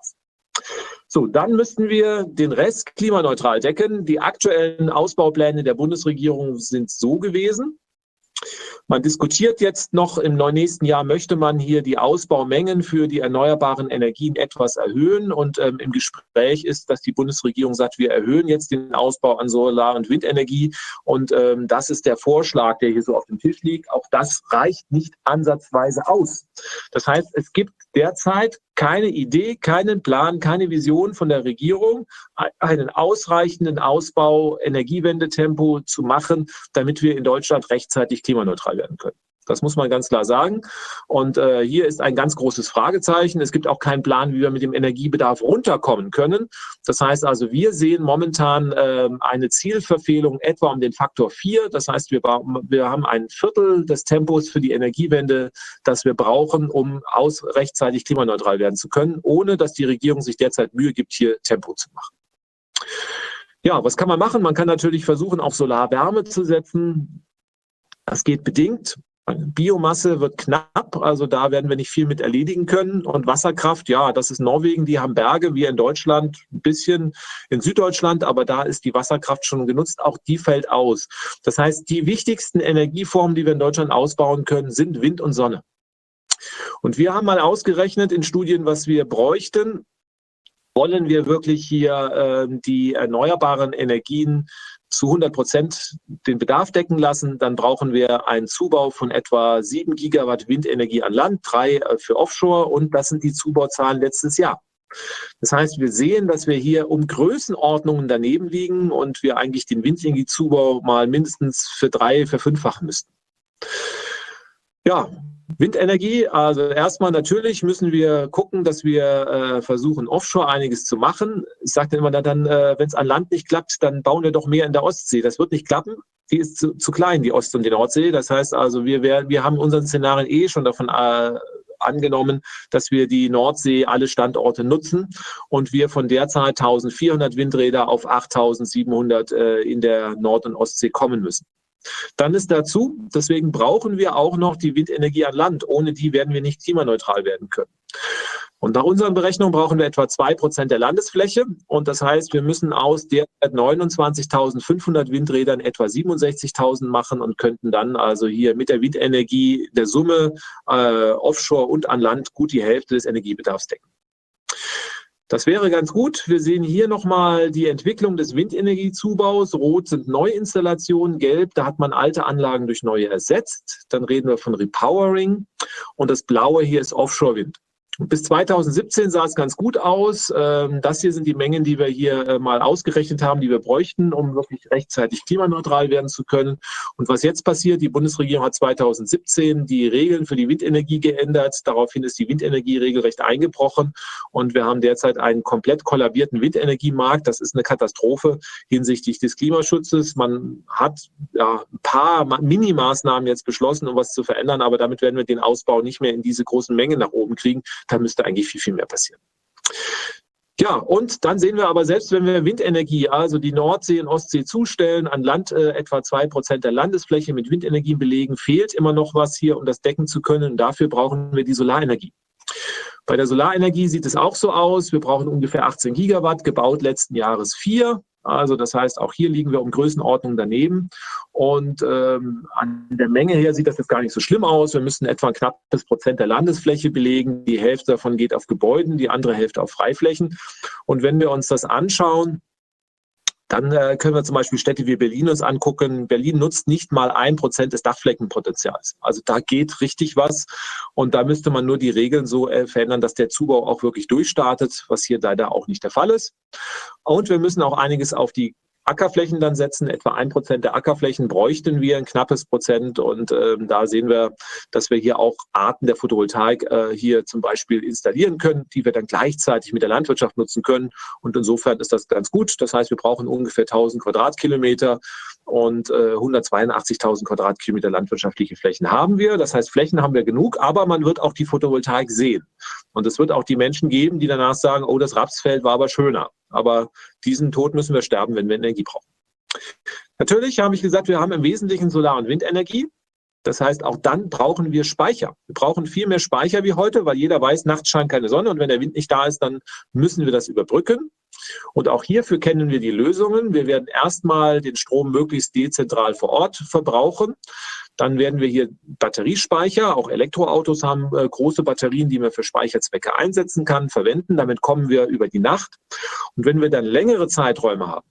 [SPEAKER 2] So, dann müssten wir den Rest klimaneutral decken. Die aktuellen Ausbaupläne der Bundesregierung sind so gewesen. Man diskutiert jetzt noch, im nächsten Jahr möchte man hier die Ausbaumengen für die erneuerbaren Energien etwas erhöhen. Und im Gespräch ist, dass die Bundesregierung sagt, wir erhöhen jetzt den Ausbau an Solar- und Windenergie. Und das ist der Vorschlag, der hier so auf dem Tisch liegt. Auch das reicht nicht ansatzweise aus. Das heißt, es gibt derzeit keine Idee, keinen Plan, keine Vision von der Regierung, einen ausreichenden Ausbau, Energiewendetempo zu machen, damit wir in Deutschland rechtzeitig klimaneutral werden können. Das muss man ganz klar sagen. Und hier ist ein ganz großes Fragezeichen. Es gibt auch keinen Plan, wie wir mit dem Energiebedarf runterkommen können. Das heißt also, wir sehen momentan eine Zielverfehlung etwa um den Faktor 4. Das heißt, wir haben ein Viertel des Tempos für die Energiewende, das wir brauchen, um rechtzeitig klimaneutral werden zu können, ohne dass die Regierung sich derzeit Mühe gibt, hier Tempo zu machen. Ja, was kann man machen? Man kann natürlich versuchen, auf Solarwärme zu setzen. Das geht bedingt. Biomasse wird knapp, also da werden wir nicht viel mit erledigen können. Und Wasserkraft, ja, das ist Norwegen, die haben Berge, wir in Deutschland, ein bisschen in Süddeutschland, aber da ist die Wasserkraft schon genutzt, auch die fällt aus. Das heißt, die wichtigsten Energieformen, die wir in Deutschland ausbauen können, sind Wind und Sonne. Und wir haben mal ausgerechnet in Studien, was wir bräuchten. Wollen wir wirklich hier die erneuerbaren Energien zu 100% den Bedarf decken lassen, dann brauchen wir einen Zubau von etwa 7 Gigawatt Windenergie an Land, 3 für Offshore und das sind die Zubauzahlen letztes Jahr. Das heißt, wir sehen, dass wir hier um Größenordnungen daneben liegen und wir eigentlich den Windenergiezubau mal mindestens verfünffachen müssten. Ja, Windenergie, also erstmal natürlich müssen wir gucken, dass wir versuchen, offshore einiges zu machen. Ich sage dann immer, wenn es an Land nicht klappt, dann bauen wir doch mehr in der Ostsee. Das wird nicht klappen. Die ist zu klein, die Ost- und die Nordsee. Das heißt also, wir haben in unseren Szenarien schon davon angenommen, dass wir die Nordsee, alle Standorte nutzen und wir von derzeit 1400 Windräder auf 8700 in der Nord- und Ostsee kommen müssen. Dann ist dazu, deswegen brauchen wir auch noch die Windenergie an Land. Ohne die werden wir nicht klimaneutral werden können. Und nach unseren Berechnungen brauchen wir etwa 2% der Landesfläche. Und das heißt, wir müssen aus derzeit 29.500 Windrädern etwa 67.000 machen und könnten dann also hier mit der Windenergie der Summe offshore und an Land gut die Hälfte des Energiebedarfs decken. Das wäre ganz gut. Wir sehen hier nochmal die Entwicklung des Windenergiezubaus. Rot sind Neuinstallationen, gelb, da hat man alte Anlagen durch neue ersetzt. Dann reden wir von Repowering und das blaue hier ist Offshore-Wind. Bis 2017 sah es ganz gut aus. Das hier sind die Mengen, die wir hier mal ausgerechnet haben, die wir bräuchten, um wirklich rechtzeitig klimaneutral werden zu können. Und was jetzt passiert, die Bundesregierung hat 2017 die Regeln für die Windenergie geändert. Daraufhin ist die Windenergie regelrecht eingebrochen. Und wir haben derzeit einen komplett kollabierten Windenergiemarkt. Das ist eine Katastrophe hinsichtlich des Klimaschutzes. Man hat ja ein paar Minimaßnahmen jetzt beschlossen, um was zu verändern. Aber damit werden wir den Ausbau nicht mehr in diese großen Mengen nach oben kriegen. Da müsste eigentlich viel, viel mehr passieren. Ja, und dann sehen wir aber, selbst wenn wir Windenergie, also die Nordsee und Ostsee zustellen, an Land etwa 2% der Landesfläche mit Windenergie belegen, fehlt immer noch was hier, um das decken zu können. Und dafür brauchen wir die Solarenergie. Bei der Solarenergie sieht es auch so aus. Wir brauchen ungefähr 18 Gigawatt, gebaut letzten Jahres 4. Also das heißt, auch hier liegen wir um Größenordnung daneben. Und an der Menge her sieht das jetzt gar nicht so schlimm aus. Wir müssen etwa ein knappes Prozent der Landesfläche belegen. Die Hälfte davon geht auf Gebäuden, die andere Hälfte auf Freiflächen. Und wenn wir uns das anschauen, dann können wir zum Beispiel Städte wie Berlin uns angucken. Berlin nutzt nicht mal 1% des Dachflächenpotenzials. Also da geht richtig was. Und da müsste man nur die Regeln so verändern, dass der Zubau auch wirklich durchstartet, was hier leider auch nicht der Fall ist. Und wir müssen auch einiges auf die Ackerflächen dann setzen. Etwa 1% der Ackerflächen bräuchten wir, ein knappes Prozent. Und da sehen wir, dass wir hier auch Arten der Photovoltaik hier zum Beispiel installieren können, die wir dann gleichzeitig mit der Landwirtschaft nutzen können. Und insofern ist das ganz gut. Das heißt, wir brauchen ungefähr 1000 Quadratkilometer und 182.000 Quadratkilometer landwirtschaftliche Flächen haben wir. Das heißt, Flächen haben wir genug, aber man wird auch die Photovoltaik sehen. Und es wird auch die Menschen geben, die danach sagen, oh, das Rapsfeld war aber schöner. Aber diesen Tod müssen wir sterben, wenn wir Energie brauchen. Natürlich habe ich gesagt, wir haben im Wesentlichen Solar- und Windenergie. Das heißt, auch dann brauchen wir Speicher. Wir brauchen viel mehr Speicher wie heute, weil jeder weiß, nachts scheint keine Sonne und wenn der Wind nicht da ist, dann müssen wir das überbrücken. Und auch hierfür kennen wir die Lösungen. Wir werden erstmal den Strom möglichst dezentral vor Ort verbrauchen. Dann werden wir hier Batteriespeicher, auch Elektroautos haben große Batterien, die man für Speicherzwecke einsetzen kann, verwenden. Damit kommen wir über die Nacht. Und wenn wir dann längere Zeiträume haben,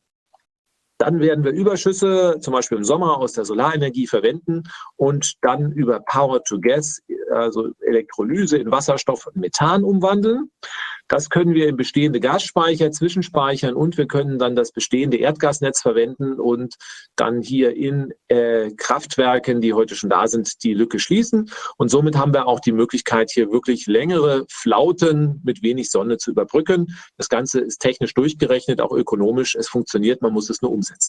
[SPEAKER 2] dann werden wir Überschüsse, zum Beispiel im Sommer, aus der Solarenergie verwenden und dann über Power to Gas, also Elektrolyse in Wasserstoff und Methan umwandeln. Das können wir in bestehende Gasspeicher zwischenspeichern und wir können dann das bestehende Erdgasnetz verwenden und dann hier in Kraftwerken, die heute schon da sind, die Lücke schließen. Und somit haben wir auch die Möglichkeit, hier wirklich längere Flauten mit wenig Sonne zu überbrücken. Das Ganze ist technisch durchgerechnet, auch ökonomisch. Es funktioniert, man muss es nur umsetzen.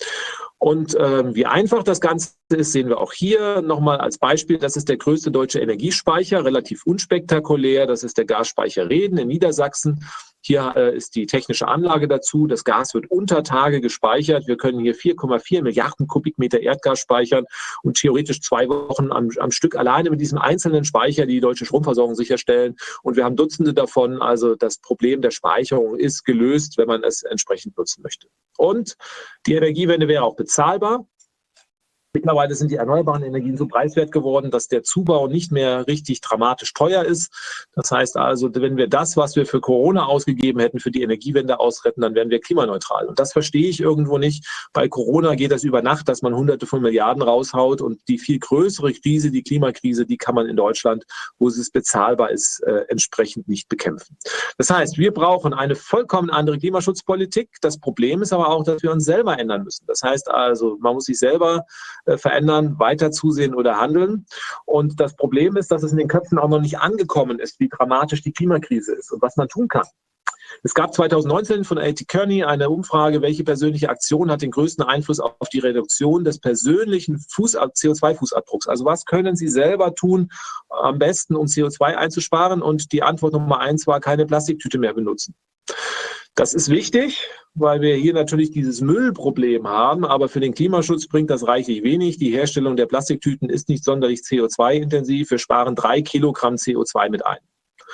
[SPEAKER 2] Und wie einfach das Ganze ist, sehen wir auch hier nochmal als Beispiel. Das ist der größte deutsche Energiespeicher, relativ unspektakulär. Das ist der Gasspeicher Reden in Niedersachsen. Hier ist die technische Anlage dazu. Das Gas wird unter Tage gespeichert. Wir können hier 4,4 Milliarden Kubikmeter Erdgas speichern und theoretisch 2 Wochen am Stück alleine mit diesem einzelnen Speicher die deutsche Stromversorgung sicherstellen. Und wir haben Dutzende davon. Also das Problem der Speicherung ist gelöst, wenn man es entsprechend nutzen möchte. Und die Energiewende wäre auch bezahlbar. Mittlerweile sind die erneuerbaren Energien so preiswert geworden, dass der Zubau nicht mehr richtig dramatisch teuer ist. Das heißt also, wenn wir das, was wir für Corona ausgegeben hätten, für die Energiewende ausretten, dann wären wir klimaneutral. Und das verstehe ich irgendwo nicht. Bei Corona geht das über Nacht, dass man Hunderte von Milliarden raushaut. Und die viel größere Krise, die Klimakrise, die kann man in Deutschland, wo es bezahlbar ist, entsprechend nicht bekämpfen. Das heißt, wir brauchen eine vollkommen andere Klimaschutzpolitik. Das Problem ist aber auch, dass wir uns selber ändern müssen. Das heißt also, man muss sich selber verändern, weiter zusehen oder handeln. Und das Problem ist, dass es in den Köpfen auch noch nicht angekommen ist, wie dramatisch die Klimakrise ist und was man tun kann. Es gab 2019 von A.T. Kearney eine Umfrage, welche persönliche Aktion hat den größten Einfluss auf die Reduktion des persönlichen CO2-Fußabdrucks. Also was können Sie selber tun, am besten, um CO2 einzusparen? Und die Antwort Nummer 1 war, keine Plastiktüte mehr benutzen. Das ist wichtig, weil wir hier natürlich dieses Müllproblem haben, aber für den Klimaschutz bringt das reichlich wenig. Die Herstellung der Plastiktüten ist nicht sonderlich CO2-intensiv. Wir sparen 3 Kilogramm CO2 mit ein.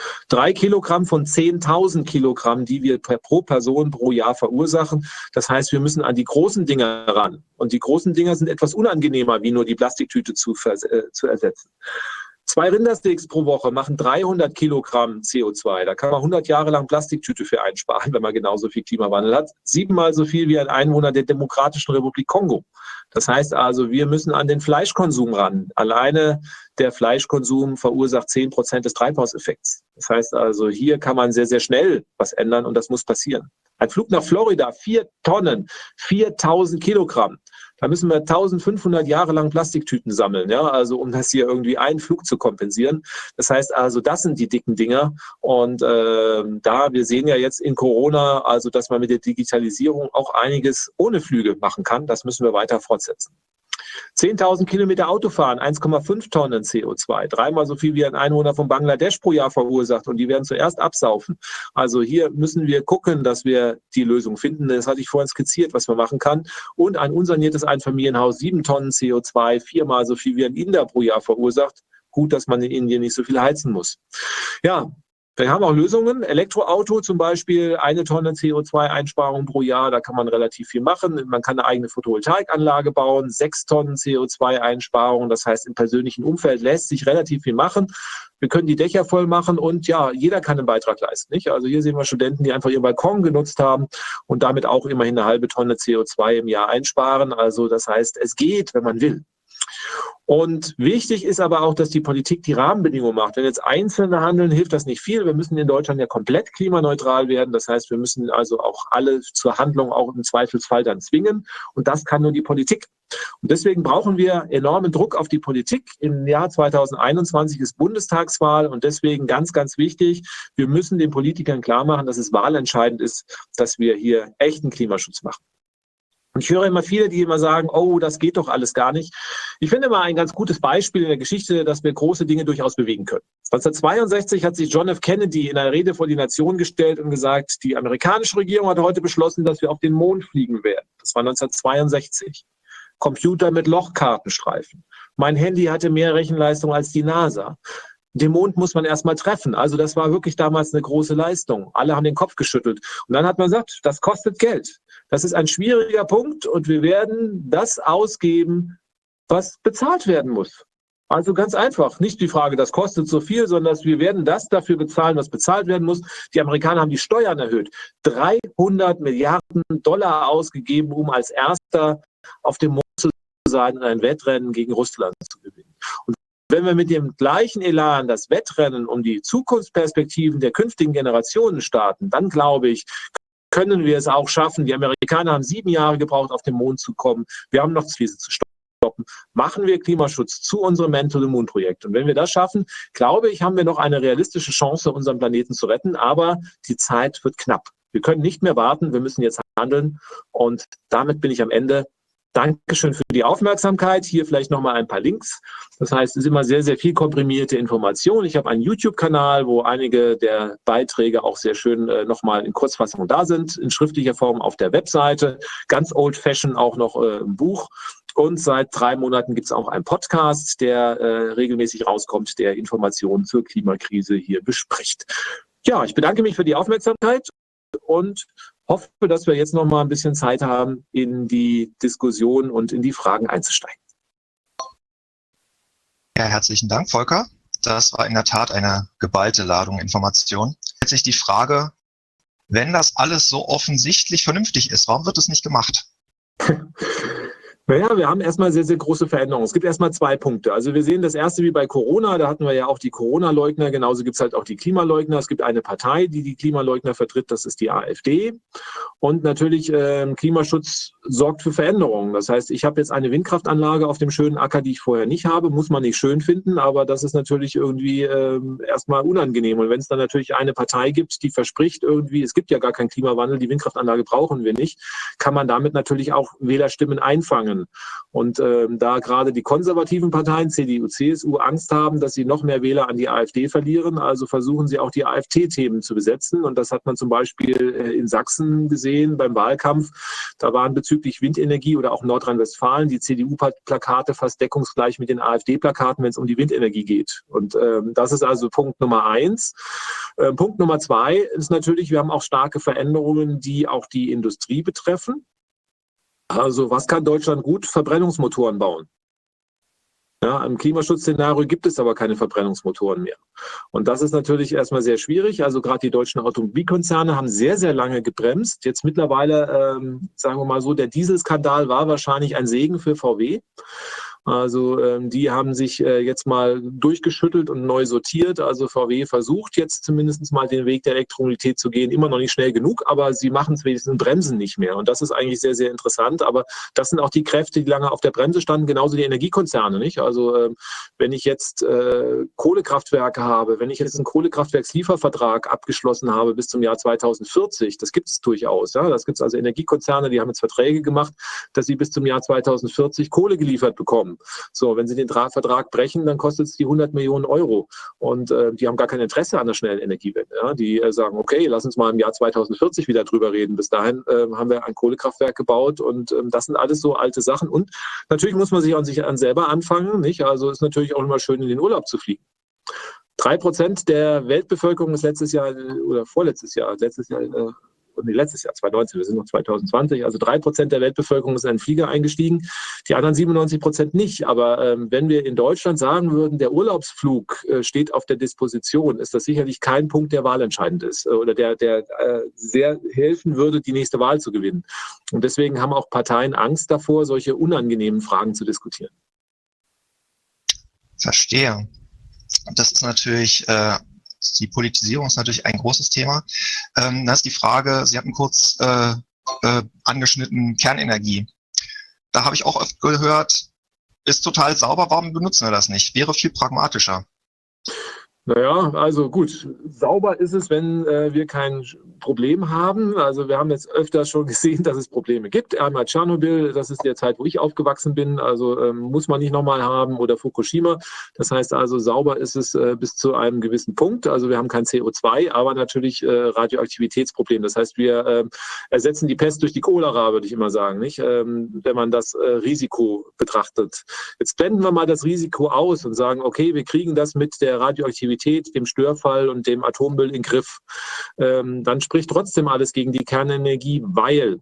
[SPEAKER 2] 3 Kilogramm von 10.000 Kilogramm, die wir pro Person pro Jahr verursachen. Das heißt, wir müssen an die großen Dinger ran. Und die großen Dinger sind etwas unangenehmer, wie nur die Plastiktüte zu ersetzen. 2 Rindersteaks pro Woche machen 300 Kilogramm CO2. Da kann man 100 Jahre lang Plastiktüte für einsparen, wenn man genauso viel Klimawandel hat. 7-mal so viel wie ein Einwohner der Demokratischen Republik Kongo. Das heißt also, wir müssen an den Fleischkonsum ran. Alleine der Fleischkonsum verursacht 10% des Treibhauseffekts. Das heißt also, hier kann man sehr, sehr schnell was ändern und das muss passieren. Ein Flug nach Florida, 4 Tonnen, 4.000 Kilogramm. Da müssen wir 1.500 Jahre lang Plastiktüten sammeln, ja, also um das hier irgendwie einen Flug zu kompensieren. Das heißt also, das sind die dicken Dinger. Und wir sehen ja jetzt in Corona, also dass man mit der Digitalisierung auch einiges ohne Flüge machen kann. Das müssen wir weiter fortsetzen. 10.000 Kilometer Autofahren, 1,5 Tonnen CO2, 3-mal so viel wie ein Einwohner von Bangladesch pro Jahr verursacht und die werden zuerst absaufen. Also hier müssen wir gucken, dass wir die Lösung finden. Das hatte ich vorhin skizziert, was man machen kann. Und ein unsaniertes Einfamilienhaus, 7 Tonnen CO2, 4-mal so viel wie ein Inder pro Jahr verursacht. Gut, dass man in Indien nicht so viel heizen muss. Ja, Wir haben auch Lösungen. Elektroauto zum Beispiel, 1 Tonne CO2-Einsparung pro Jahr, da kann man relativ viel machen. Man kann eine eigene Photovoltaikanlage bauen, 6 Tonnen CO2-Einsparung. Das heißt, im persönlichen Umfeld lässt sich relativ viel machen. Wir können die Dächer voll machen und ja, jeder kann einen Beitrag leisten. Nicht? Also hier sehen wir Studenten, die einfach ihren Balkon genutzt haben und damit auch immerhin 1/2 Tonne CO2 im Jahr einsparen. Also das heißt, es geht, wenn man will. Und wichtig ist aber auch, dass die Politik die Rahmenbedingungen macht. Wenn jetzt Einzelne handeln, hilft das nicht viel. Wir müssen in Deutschland ja komplett klimaneutral werden. Das heißt, wir müssen also auch alle zur Handlung auch im Zweifelsfall dann zwingen. Und das kann nur die Politik. Und deswegen brauchen wir enormen Druck auf die Politik. Im Jahr 2021 ist Bundestagswahl und deswegen ganz, ganz wichtig, wir müssen den Politikern klar machen, dass es wahlentscheidend ist, dass wir hier echten Klimaschutz machen. Und ich höre immer viele, die immer sagen, oh, das geht doch alles gar nicht. Ich finde mal ein ganz gutes Beispiel in der Geschichte, dass wir große Dinge durchaus bewegen können. 1962 hat sich John F. Kennedy in einer Rede vor die Nation gestellt und gesagt, die amerikanische Regierung hat heute beschlossen, dass wir auf den Mond fliegen werden. Das war 1962. Computer mit Lochkartenstreifen. Mein Handy hatte mehr Rechenleistung als die NASA. Den Mond muss man erstmal treffen. Also das war wirklich damals eine große Leistung. Alle haben den Kopf geschüttelt. Und dann hat man gesagt, das kostet Geld. Das ist ein schwieriger Punkt und wir werden das ausgeben, was bezahlt werden muss. Also ganz einfach. Nicht die Frage, das kostet so viel, sondern dass wir werden das dafür bezahlen, was bezahlt werden muss. Die Amerikaner haben die Steuern erhöht. 300 Milliarden Dollar ausgegeben, um als Erster auf dem Mond zu sein und ein Wettrennen gegen Russland zu gewinnen. Und wenn wir mit dem gleichen Elan das Wettrennen um die Zukunftsperspektiven der künftigen Generationen starten, dann glaube ich, können wir es auch schaffen. Die Amerikaner haben 7 Jahre gebraucht, auf den Mond zu kommen. Wir haben noch Krise zu stoppen. Machen wir Klimaschutz zu unserem Man to the Moon Projekt. Und wenn wir das schaffen, glaube ich, haben wir noch eine realistische Chance, unseren Planeten zu retten. Aber die Zeit wird knapp. Wir können nicht mehr warten. Wir müssen jetzt handeln. Und damit bin ich am Ende. Dankeschön für die Aufmerksamkeit. Hier vielleicht nochmal ein paar Links. Das heißt, es ist immer sehr, sehr viel komprimierte Information. Ich habe einen YouTube-Kanal, wo einige der Beiträge auch sehr schön nochmal in Kurzfassung da sind, in schriftlicher Form auf der Webseite. Ganz old-fashioned auch noch ein Buch. Und seit 3 Monaten gibt es auch einen Podcast, der regelmäßig rauskommt, der Informationen zur Klimakrise hier bespricht. Ja, ich bedanke mich für die Aufmerksamkeit und hoffe, dass wir jetzt noch mal ein bisschen Zeit haben, in die Diskussion und in die Fragen einzusteigen.
[SPEAKER 1] Ja, herzlichen Dank, Volker. Das war in der Tat eine geballte Ladung Information. Jetzt sich die Frage, wenn das alles so offensichtlich vernünftig ist, warum wird es nicht gemacht?
[SPEAKER 2] Naja, wir haben erstmal sehr, sehr große Veränderungen. Es gibt erstmal 2 Punkte. Also wir sehen das erste wie bei Corona, da hatten wir ja auch die Corona-Leugner, genauso gibt es halt auch die Klimaleugner. Es gibt eine Partei, die die Klimaleugner vertritt, das ist die AfD. Und natürlich Klimaschutz sorgt für Veränderungen. Das heißt, ich habe jetzt eine Windkraftanlage auf dem schönen Acker, die ich vorher nicht habe, muss man nicht schön finden, aber das ist natürlich irgendwie erstmal unangenehm. Und wenn es dann natürlich eine Partei gibt, die verspricht irgendwie, es gibt ja gar keinen Klimawandel, die Windkraftanlage brauchen wir nicht, kann man damit natürlich auch Wählerstimmen einfangen. Und da gerade die konservativen Parteien, CDU, CSU, Angst haben, dass sie noch mehr Wähler an die AfD verlieren, also versuchen sie auch die AfD-Themen zu besetzen. Und das hat man zum Beispiel in Sachsen gesehen beim Wahlkampf. Da waren bezüglich Windenergie oder auch Nordrhein-Westfalen die CDU-Plakate fast deckungsgleich mit den AfD-Plakaten, wenn es um die Windenergie geht. Und das ist also Punkt Nummer 1. Punkt Nummer 2 ist natürlich, wir haben auch starke Veränderungen, die auch die Industrie betreffen. Also was kann Deutschland gut? Verbrennungsmotoren bauen. Ja, im Klimaschutzszenario gibt es aber keine Verbrennungsmotoren mehr. Und das ist natürlich erstmal sehr schwierig. Also gerade die deutschen Automobilkonzerne haben sehr, sehr lange gebremst. Jetzt mittlerweile, sagen wir mal so, der Dieselskandal war wahrscheinlich ein Segen für VW. Also die haben sich jetzt mal durchgeschüttelt und neu sortiert. Also VW versucht jetzt zumindest mal den Weg der Elektromobilität zu gehen. Immer noch nicht schnell genug, aber sie machen es wenigstens, bremsen nicht mehr. Und das ist eigentlich sehr, sehr interessant. Aber das sind auch die Kräfte, die lange auf der Bremse standen, genauso die Energiekonzerne, nicht? Also wenn ich jetzt Kohlekraftwerke habe, wenn ich jetzt einen Kohlekraftwerksliefervertrag abgeschlossen habe bis zum Jahr 2040, das gibt es durchaus. Ja? Das gibt es also Energiekonzerne, die haben jetzt Verträge gemacht, dass sie bis zum Jahr 2040 Kohle geliefert bekommen. So, wenn sie den Vertrag brechen, dann kostet es die 100 Millionen Euro. Und die haben gar kein Interesse an der schnellen Energiewende. Ja? Die sagen, okay, lass uns mal im Jahr 2040 wieder drüber reden. Bis dahin haben wir ein Kohlekraftwerk gebaut und das sind alles so alte Sachen. Und natürlich muss man sich an sich selber anfangen. Nicht? Also ist natürlich auch immer schön, in den Urlaub zu fliegen. 3% der Weltbevölkerung ist letztes Jahr oder vorletztes Jahr, letztes Jahr 2019, wir sind noch 2020, also 3% der Weltbevölkerung ist in einen Flieger eingestiegen, die anderen 97% nicht. Aber wenn wir in Deutschland sagen würden, der Urlaubsflug steht auf der Disposition, ist das sicherlich kein Punkt, der wahlentscheidend ist oder der sehr helfen würde, die nächste Wahl zu gewinnen. Und deswegen haben auch Parteien Angst davor, solche unangenehmen Fragen zu diskutieren.
[SPEAKER 1] Verstehe. Das ist natürlich, die Politisierung ist natürlich ein großes Thema. Da ist die Frage, Sie hatten kurz angeschnitten, Kernenergie. Da habe ich auch oft gehört, ist total sauber, warum benutzen wir das nicht? Wäre viel pragmatischer.
[SPEAKER 2] Naja, also gut, sauber ist es, wenn wir kein Problem haben. Also wir haben jetzt öfter schon gesehen, dass es Probleme gibt. Einmal Tschernobyl, das ist der Zeit, wo ich aufgewachsen bin, also muss man nicht nochmal haben, oder Fukushima. Das heißt also, sauber ist es bis zu einem gewissen Punkt. Also wir haben kein CO2, aber natürlich Radioaktivitätsproblem. Das heißt, wir ersetzen die Pest durch die Cholera, würde ich immer sagen, nicht? Wenn man das Risiko betrachtet. Jetzt blenden wir mal das Risiko aus und sagen, okay, wir kriegen das mit der Radioaktivität, dem Störfall und dem Atommüll in den Griff. Dann spricht trotzdem alles gegen die Kernenergie, weil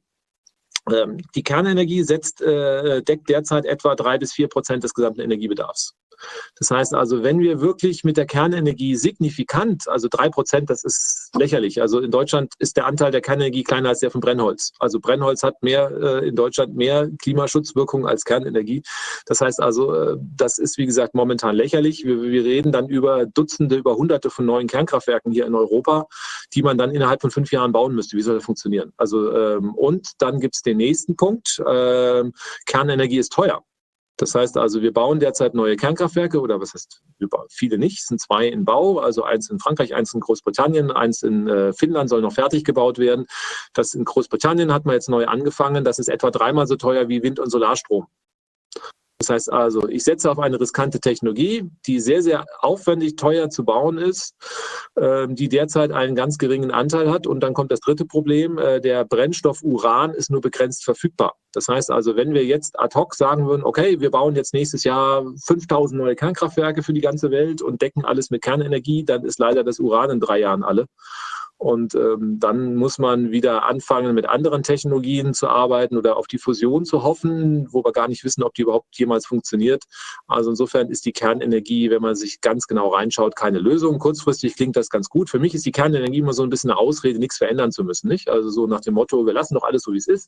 [SPEAKER 2] die Kernenergie deckt derzeit etwa 3-4% des gesamten Energiebedarfs. Das heißt also, wenn wir wirklich mit der Kernenergie signifikant, also 3%, das ist lächerlich. Also in Deutschland ist der Anteil der Kernenergie kleiner als der von Brennholz. Also Brennholz hat in Deutschland mehr Klimaschutzwirkung als Kernenergie. Das heißt also, das ist wie gesagt momentan lächerlich. Wir reden dann über Dutzende, über Hunderte von neuen Kernkraftwerken hier in Europa, die man dann innerhalb von 5 Jahren bauen müsste. Wie soll das funktionieren? Also und dann gibt es den nächsten Punkt. Kernenergie ist teuer. Das heißt also, wir bauen derzeit neue Kernkraftwerke, oder was heißt, viele nicht, es sind 2 in Bau, also eins in Frankreich, eins in Großbritannien, eins in Finnland soll noch fertig gebaut werden. Das in Großbritannien hat man jetzt neu angefangen, das ist etwa 3-mal so teuer wie Wind- und Solarstrom. Das heißt also, ich setze auf eine riskante Technologie, die sehr, sehr aufwendig teuer zu bauen ist, die derzeit einen ganz geringen Anteil hat. Und dann kommt das dritte Problem, der Brennstoff Uran ist nur begrenzt verfügbar. Das heißt also, wenn wir jetzt ad hoc sagen würden, okay, wir bauen jetzt nächstes Jahr 5000 neue Kernkraftwerke für die ganze Welt und decken alles mit Kernenergie, dann ist leider das Uran in 3 Jahren alle. Und dann muss man wieder anfangen, mit anderen Technologien zu arbeiten oder auf die Fusion zu hoffen, wo wir gar nicht wissen, ob die überhaupt jemals funktioniert. Also insofern ist die Kernenergie, wenn man sich ganz genau reinschaut, keine Lösung. Kurzfristig klingt das ganz gut. Für mich ist die Kernenergie immer so ein bisschen eine Ausrede, nichts verändern zu müssen, nicht? Also so nach dem Motto, wir lassen doch alles so, wie es ist.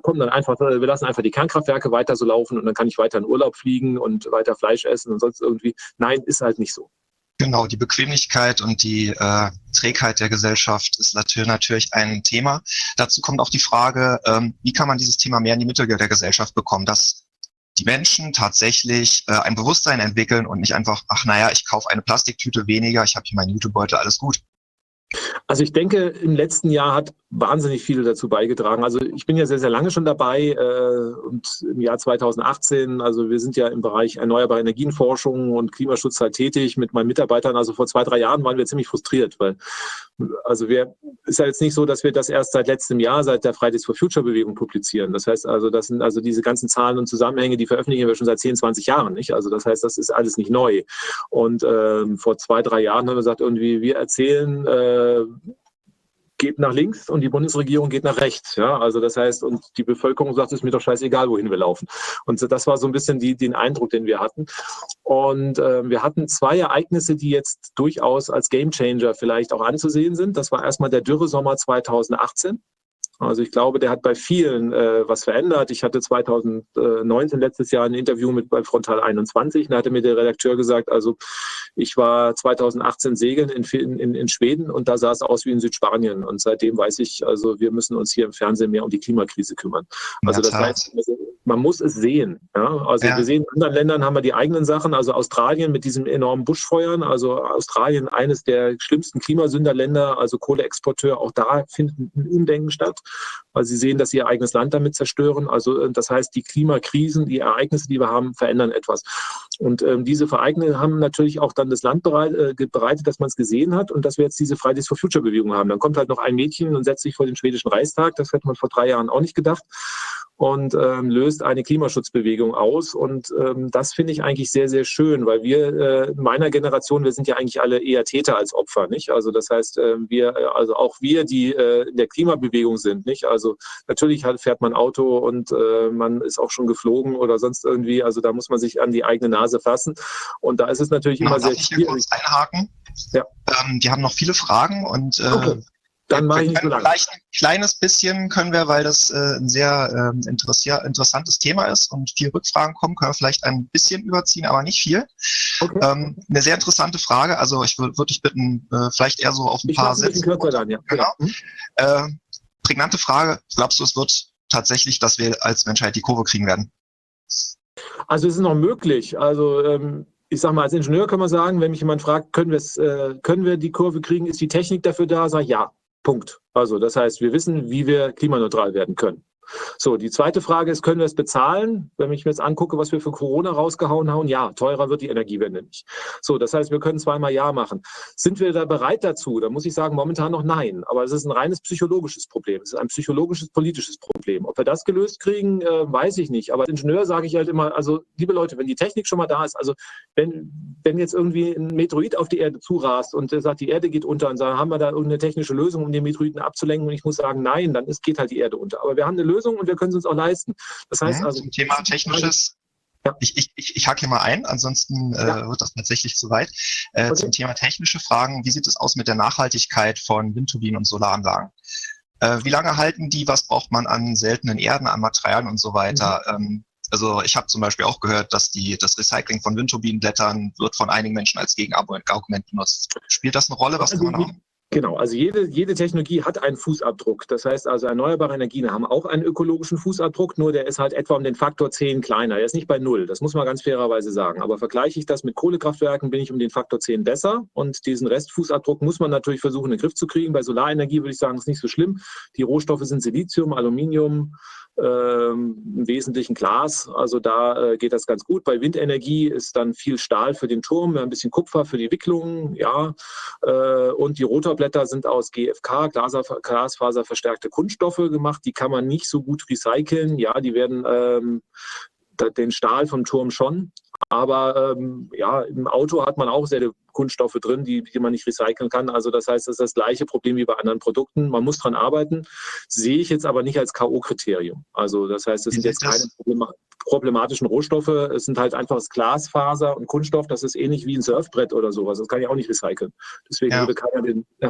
[SPEAKER 2] Wir lassen einfach die Kernkraftwerke weiter so laufen und dann kann ich weiter in Urlaub fliegen und weiter Fleisch essen und sonst irgendwie. Nein, ist halt nicht so.
[SPEAKER 1] Genau, die Bequemlichkeit und die Trägheit der Gesellschaft ist natürlich ein Thema. Dazu kommt auch die Frage, wie kann man dieses Thema mehr in die Mitte der Gesellschaft bekommen, dass die Menschen tatsächlich ein Bewusstsein entwickeln und nicht einfach, ach naja, ich kaufe eine Plastiktüte weniger, ich habe hier meinen Jutebeutel, alles gut.
[SPEAKER 2] Also ich denke, im letzten Jahr hat wahnsinnig viel dazu beigetragen. Also ich bin ja sehr, sehr lange schon dabei und im Jahr 2018, also wir sind ja im Bereich erneuerbare Energienforschung und Klimaschutz halt tätig mit meinen Mitarbeitern. Also vor 2-3 Jahren waren wir ziemlich frustriert, weil ist ja jetzt nicht so, dass wir das erst seit letztem Jahr, seit der Fridays for Future Bewegung publizieren. Das heißt also, das sind also diese ganzen Zahlen und Zusammenhänge, die veröffentlichen wir schon seit 10, 20 Jahren, nicht? Also das heißt, das ist alles nicht neu. Und vor 2-3 Jahren haben wir gesagt, irgendwie wir erzählen, geht nach links und die Bundesregierung geht nach rechts. Ja? Also das heißt, und die Bevölkerung sagt, es ist mir doch scheißegal, wohin wir laufen. Und das war so ein bisschen den Eindruck, den wir hatten. Und wir hatten 2 Ereignisse, die jetzt durchaus als Gamechanger vielleicht auch anzusehen sind. Das war erstmal der Dürresommer 2018. Also ich glaube, der hat bei vielen was verändert. Ich hatte 2019 letztes Jahr ein Interview bei Frontal 21. Da hatte mir der Redakteur gesagt, also ich war 2018 segeln in Schweden und da sah es aus wie in Südspanien. Und seitdem weiß ich, also wir müssen uns hier im Fernsehen mehr um die Klimakrise kümmern. Also das heißt, man muss es sehen. Ja? Also wir sehen, in anderen Ländern haben wir die eigenen Sachen. Also Australien mit diesen enormen Buschfeuern. Also Australien, eines der schlimmsten Klimasünderländer, also Kohleexporteur. Auch da findet ein Umdenken statt, weil sie sehen, dass sie ihr eigenes Land damit zerstören. Also das heißt, die Klimakrisen, die Ereignisse, die wir haben, verändern etwas. Und diese Ereignisse haben natürlich auch dann das Land bereitet, dass man es gesehen hat und dass wir jetzt diese Fridays for Future Bewegung haben. Dann kommt halt noch ein Mädchen und setzt sich vor den schwedischen Reichstag. Das hätte man vor 3 Jahren auch nicht gedacht. und löst eine Klimaschutzbewegung aus. Und das finde ich eigentlich sehr, sehr schön, weil wir in meiner Generation, wir sind ja eigentlich alle eher Täter als Opfer, nicht? Also das heißt, also auch wir, die in der Klimabewegung sind, nicht? Also natürlich fährt man Auto und man ist auch schon geflogen oder sonst irgendwie. Also da muss man sich an die eigene Nase fassen. Und da ist es natürlich immer sehr
[SPEAKER 1] Darf ich hier
[SPEAKER 2] schwierig.
[SPEAKER 1] kurz einhaken?
[SPEAKER 2] Ja.
[SPEAKER 1] Wir haben noch viele Fragen und
[SPEAKER 2] Okay. Dann mache ich nicht so lange.
[SPEAKER 1] Vielleicht ein kleines bisschen können wir, weil das ein sehr interessantes Thema ist und viele Rückfragen kommen, können wir vielleicht ein bisschen überziehen, aber nicht viel.
[SPEAKER 2] Okay.
[SPEAKER 1] Eine sehr interessante Frage. Also ich würde dich bitten, vielleicht eher so auf ein paar Sätze.
[SPEAKER 2] Kürzer dann, ja.
[SPEAKER 1] Genau. Prägnante Frage. Glaubst du, es wird tatsächlich, dass wir als Menschheit die Kurve kriegen werden?
[SPEAKER 2] Also es ist noch möglich. Also ich sage mal, als Ingenieur kann man sagen, wenn mich jemand fragt, können wir die Kurve kriegen, ist die Technik dafür da? Sage ich ja. Punkt. Also das heißt, wir wissen, wie wir klimaneutral werden können. So, die zweite Frage ist, können wir es bezahlen? Wenn ich mir jetzt angucke, was wir für Corona rausgehauen haben, ja, teurer wird die Energiewende nicht. So, das heißt, wir können zweimal Ja machen. Sind wir da bereit dazu? Da muss ich sagen, momentan noch nein. Aber es ist ein reines psychologisches Problem. Es ist ein psychologisches, politisches Problem. Ob wir das gelöst kriegen, weiß ich nicht. Aber als Ingenieur sage ich halt immer, also liebe Leute, wenn die Technik schon mal da ist, also wenn jetzt irgendwie ein Meteorit auf die Erde zurast und sagt, die Erde geht unter und sagen, haben wir da irgendeine technische Lösung, um den Meteoriten abzulenken? Und ich muss sagen, nein, dann geht halt die Erde unter. Aber wir haben eine Lösung und wir können es uns auch leisten. Das heißt also
[SPEAKER 1] zum Thema Technisches.
[SPEAKER 2] Ja.
[SPEAKER 1] Ich hake hier mal ein, ansonsten wird das tatsächlich zu weit.
[SPEAKER 2] Okay.
[SPEAKER 1] Zum Thema technische Fragen, wie sieht es aus mit der Nachhaltigkeit von Windturbinen und Solaranlagen? Wie lange halten die? Was braucht man an seltenen Erden, an Materialien und so weiter? Also ich habe zum Beispiel auch gehört, dass das Recycling von Windturbinenblättern wird von einigen Menschen als Gegenargument benutzt. Spielt das eine Rolle? Was kann man machen?
[SPEAKER 2] Genau, also jede Technologie hat einen Fußabdruck. Das heißt also, erneuerbare Energien haben auch einen ökologischen Fußabdruck, nur der ist halt etwa um den Faktor 10 kleiner. Der ist nicht bei 0, das muss man ganz fairerweise sagen. Aber vergleiche ich das mit Kohlekraftwerken, bin ich um den Faktor 10 besser. Und diesen Restfußabdruck muss man natürlich versuchen, in den Griff zu kriegen. Bei Solarenergie würde ich sagen, ist nicht so schlimm. Die Rohstoffe sind Silizium, Aluminium, im Wesentlichen Glas, also da geht das ganz gut. Bei Windenergie ist dann viel Stahl für den Turm, ein bisschen Kupfer für die Wicklung, ja, und die Rotorblätter sind aus GFK, glasfaserverstärkte Kunststoffe gemacht, die kann man nicht so gut recyceln, ja, die werden den Stahl vom Turm schon, aber ja, im Auto hat man auch sehr viele Kunststoffe drin, die man nicht recyceln kann. Also das heißt, das ist das gleiche Problem wie bei anderen Produkten. Man muss dran arbeiten, sehe ich jetzt aber nicht als K.O.-Kriterium. Also das heißt, es sind jetzt keine problematischen Rohstoffe. Es sind halt einfach das Glasfaser und Kunststoff. Das ist ähnlich wie ein Surfbrett oder sowas. Das kann ich auch nicht recyceln. Deswegen würde keiner den... Ja.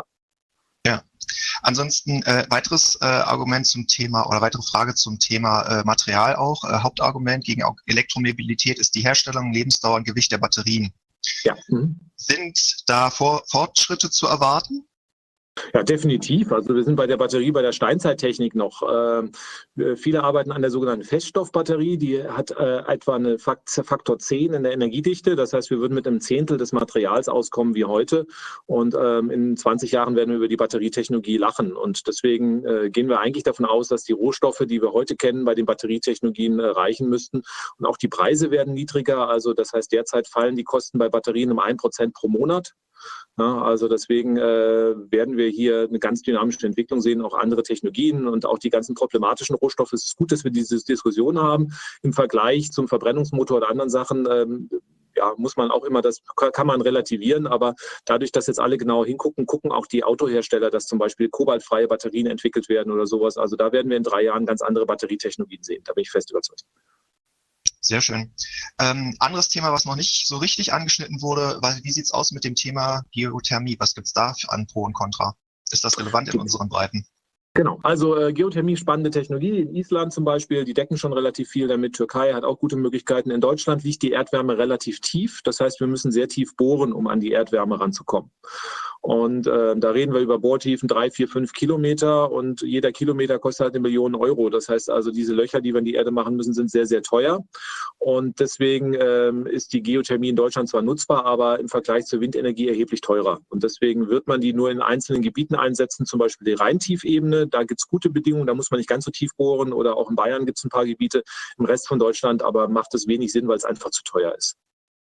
[SPEAKER 1] Ansonsten weiteres Argument zum Thema oder weitere Frage zum Thema Material auch. Hauptargument gegen Elektromobilität ist die Herstellung, Lebensdauer und Gewicht der Batterien.
[SPEAKER 2] Ja.
[SPEAKER 1] Sind da Fortschritte zu erwarten?
[SPEAKER 2] Ja, definitiv. Also wir sind bei der Batterie, bei der Steinzeittechnik noch. Viele arbeiten an der sogenannten Feststoffbatterie. Die hat etwa eine Faktor 10 in der Energiedichte. Das heißt, wir würden mit einem Zehntel des Materials auskommen wie heute. Und in 20 Jahren werden wir über die Batterietechnologie lachen. Und deswegen gehen wir eigentlich davon aus, dass die Rohstoffe, die wir heute kennen, bei den Batterietechnologien reichen müssten. Und auch die Preise werden niedriger. Also das heißt, derzeit fallen die Kosten bei Batterien um 1% pro Monat. Ja, also deswegen werden wir hier eine ganz dynamische Entwicklung sehen, auch andere Technologien und auch die ganzen problematischen Rohstoffe. Es ist gut, dass wir diese Diskussion haben. Im Vergleich zum Verbrennungsmotor oder anderen Sachen ja, muss man auch immer, das kann man relativieren, aber dadurch, dass jetzt alle genau hingucken, gucken auch die Autohersteller, dass zum Beispiel kobaltfreie Batterien entwickelt werden oder sowas. Also da werden wir in 3 Jahren ganz andere Batterietechnologien sehen. Da bin ich fest überzeugt.
[SPEAKER 1] Sehr schön. Anderes Thema, was noch nicht so richtig angeschnitten wurde, wie sieht es aus mit dem Thema Geothermie? Was gibt es da an Pro und Contra? Ist das relevant in unseren Breiten?
[SPEAKER 2] Genau, also Geothermie, spannende Technologie. In Island zum Beispiel, die decken schon relativ viel damit. Türkei hat auch gute Möglichkeiten. In Deutschland liegt die Erdwärme relativ tief. Das heißt, wir müssen sehr tief bohren, um an die Erdwärme ranzukommen. Und da reden wir über Bohrtiefen 3, 4, 5 Kilometer und jeder Kilometer kostet halt 1 Million Euro. Das heißt also, diese Löcher, die wir in die Erde machen müssen, sind sehr, sehr teuer. Und deswegen ist die Geothermie in Deutschland zwar nutzbar, aber im Vergleich zur Windenergie erheblich teurer. Und deswegen wird man die nur in einzelnen Gebieten einsetzen, zum Beispiel die Rheintiefebene. Da gibt es gute Bedingungen, da muss man nicht ganz so tief bohren. Oder auch in Bayern gibt es ein paar Gebiete, im Rest von Deutschland aber macht es wenig Sinn, weil es einfach zu teuer ist.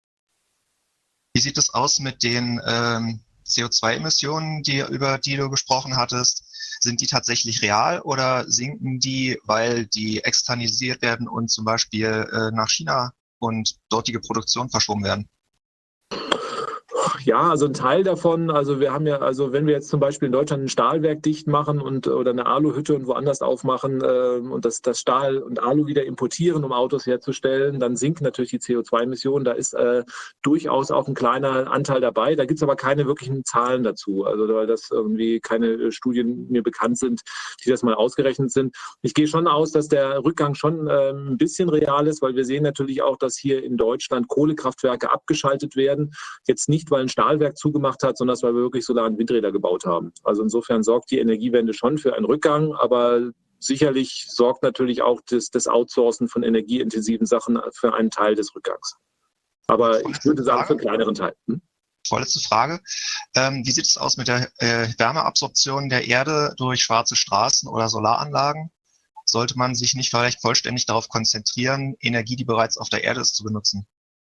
[SPEAKER 1] Wie sieht es aus mit den CO2-Emissionen, über die du gesprochen hattest? sind die tatsächlich real oder sinken die, weil die externalisiert werden und zum Beispiel nach China und dortige Produktion verschoben werden?
[SPEAKER 2] Ja, also ein Teil davon, also wir haben ja, also wenn wir jetzt zum Beispiel in Deutschland ein Stahlwerk dicht machen oder eine Aluhütte und woanders aufmachen und das Stahl und Alu wieder importieren, um Autos herzustellen, dann sinken natürlich die CO2-Emissionen. Da ist durchaus auch ein kleiner Anteil dabei. Da gibt es aber keine wirklichen Zahlen dazu, also weil das irgendwie keine Studien mir bekannt sind, die das mal ausgerechnet sind. Ich gehe schon aus, dass der Rückgang schon ein bisschen real ist, weil wir sehen natürlich auch, dass hier in Deutschland Kohlekraftwerke abgeschaltet werden. Jetzt nicht, weil ein Stahlwerk zugemacht hat, sondern weil wir wirklich Solar- und Windräder gebaut haben. Also insofern sorgt die Energiewende schon für einen Rückgang, aber sicherlich sorgt natürlich auch das Outsourcen von energieintensiven Sachen für einen Teil des Rückgangs. Aber ich würde sagen, für einen kleineren Teil.
[SPEAKER 1] Vorletzte Frage. Wie sieht es aus mit der Wärmeabsorption der Erde durch schwarze Straßen oder Solaranlagen? Sollte man sich nicht vielleicht vollständig darauf konzentrieren, Energie, die bereits auf der Erde ist, zu benutzen?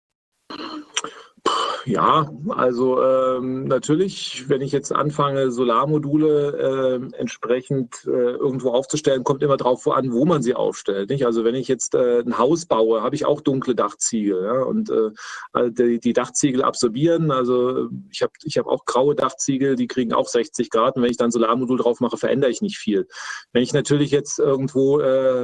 [SPEAKER 2] Ja, also natürlich, wenn ich jetzt anfange, Solarmodule entsprechend irgendwo aufzustellen, kommt immer darauf an, wo man sie aufstellt. Nicht? Also wenn ich jetzt ein Haus baue, habe ich auch dunkle Dachziegel. Ja? Und die Dachziegel absorbieren, also ich hab auch graue Dachziegel, die kriegen auch 60 Grad. Und wenn ich dann ein Solarmodul drauf mache, verändere ich nicht viel. Wenn ich natürlich jetzt irgendwo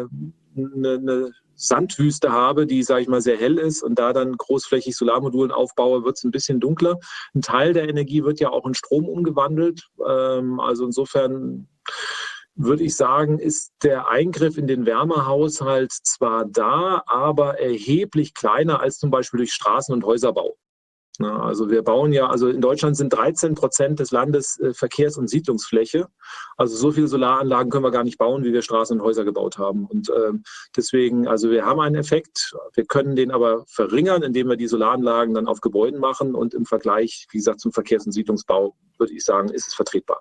[SPEAKER 2] eine Sandwüste habe, die, sage ich mal, sehr hell ist und da dann großflächig Solarmodulen aufbaue, wird es ein bisschen dunkler. Ein Teil der Energie wird ja auch in Strom umgewandelt. Also insofern würde ich sagen, ist der Eingriff in den Wärmehaushalt zwar da, aber erheblich kleiner als zum Beispiel durch Straßen- und Häuserbau. Ja, also wir bauen ja, also in Deutschland sind 13% des Landes Verkehrs- und Siedlungsfläche. Also so viele Solaranlagen können wir gar nicht bauen, wie wir Straßen und Häuser gebaut haben. Und deswegen, also wir haben einen Effekt, wir können den aber verringern, indem wir die Solaranlagen dann auf Gebäuden machen. Und im Vergleich, wie gesagt, zum Verkehrs- und Siedlungsbau, würde ich sagen, ist es vertretbar.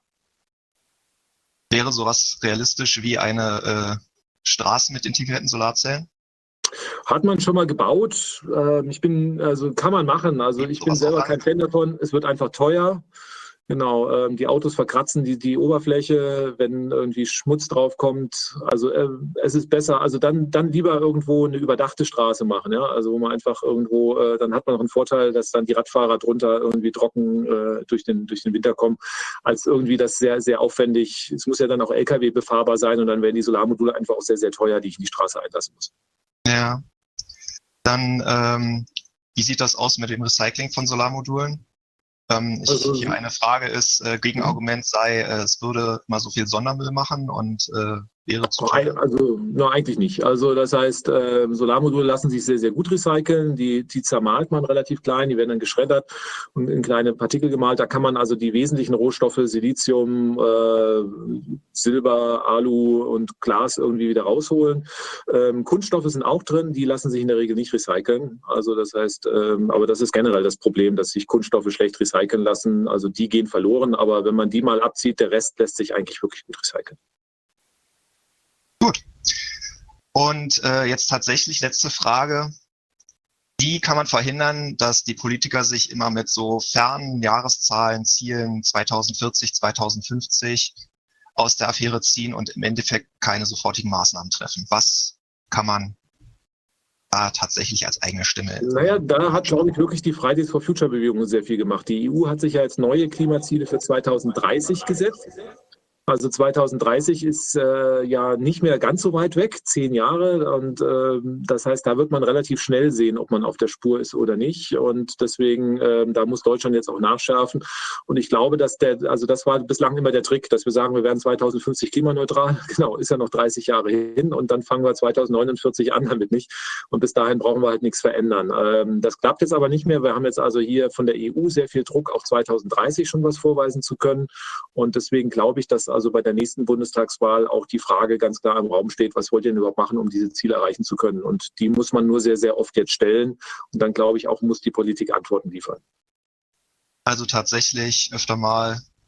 [SPEAKER 1] Wäre sowas realistisch wie eine Straße mit integrierten Solarzellen?
[SPEAKER 2] Hat man schon mal gebaut. Also kann man machen. Also ich bin selber kein Fan davon. Es wird einfach teuer. Genau, die Autos verkratzen die Oberfläche, wenn irgendwie Schmutz draufkommt. Also es ist besser, also dann lieber irgendwo eine überdachte Straße machen, ja. Also wo man einfach irgendwo, dann hat man noch einen Vorteil, dass dann die Radfahrer drunter irgendwie trocken durch den Winter kommen, als irgendwie das sehr, sehr aufwendig. Es muss ja dann auch LKW befahrbar sein und dann werden die Solarmodule einfach auch sehr, sehr teuer, die ich in die Straße einlassen muss.
[SPEAKER 1] Ja. Dann, wie sieht das aus mit dem Recycling von Solarmodulen? Hier eine Frage ist, Gegenargument sei, es würde mal so viel Sondermüll machen und wäre zu teuer.
[SPEAKER 2] Also eigentlich nicht. Also das heißt, Solarmodule lassen sich sehr, sehr gut recyceln. Die zermahlt man relativ klein, die werden dann geschreddert und in kleine Partikel gemahlt. Da kann man also die wesentlichen Rohstoffe, Silizium, Silber, Alu und Glas irgendwie wieder rausholen. Kunststoffe sind auch drin, die lassen sich in der Regel nicht recyceln. Also das heißt, aber das ist generell das Problem, dass sich Kunststoffe schlecht recyceln lassen. Also die gehen verloren, aber wenn man die mal abzieht, der Rest lässt sich eigentlich wirklich gut recyceln.
[SPEAKER 1] Gut. Und jetzt tatsächlich letzte Frage. Wie kann man verhindern, dass die Politiker sich immer mit so fernen Jahreszahlen, Zielen 2040, 2050 aus der Affäre ziehen und im Endeffekt keine sofortigen Maßnahmen treffen? Was kann man da tatsächlich als eigene Stimme?
[SPEAKER 2] Naja, da hat, glaube ich, wirklich die Fridays for Future-Bewegung sehr viel gemacht. Die EU hat sich ja jetzt neue Klimaziele für 2030 gesetzt. Also 2030 ist ja nicht mehr ganz so weit weg, 10 Jahre. Und das heißt, da wird man relativ schnell sehen, ob man auf der Spur ist oder nicht. Und deswegen, da muss Deutschland jetzt auch nachschärfen. Und ich glaube, dass also das war bislang immer der Trick, dass wir sagen, wir werden 2050 klimaneutral. Genau, ist ja noch 30 Jahre hin. Und dann fangen wir 2049 an damit nicht. Und bis dahin brauchen wir halt nichts verändern. Das klappt jetzt aber nicht mehr. Wir haben jetzt also hier von der EU sehr viel Druck, auch 2030 schon was vorweisen zu können. Und deswegen glaube ich, dass also bei der nächsten Bundestagswahl auch die Frage ganz klar im Raum steht, was wollt ihr denn überhaupt machen, um diese Ziele erreichen zu können? Und die muss man nur sehr, sehr oft jetzt stellen. Und dann glaube ich auch, muss die Politik Antworten liefern.
[SPEAKER 1] Also tatsächlich öfter mal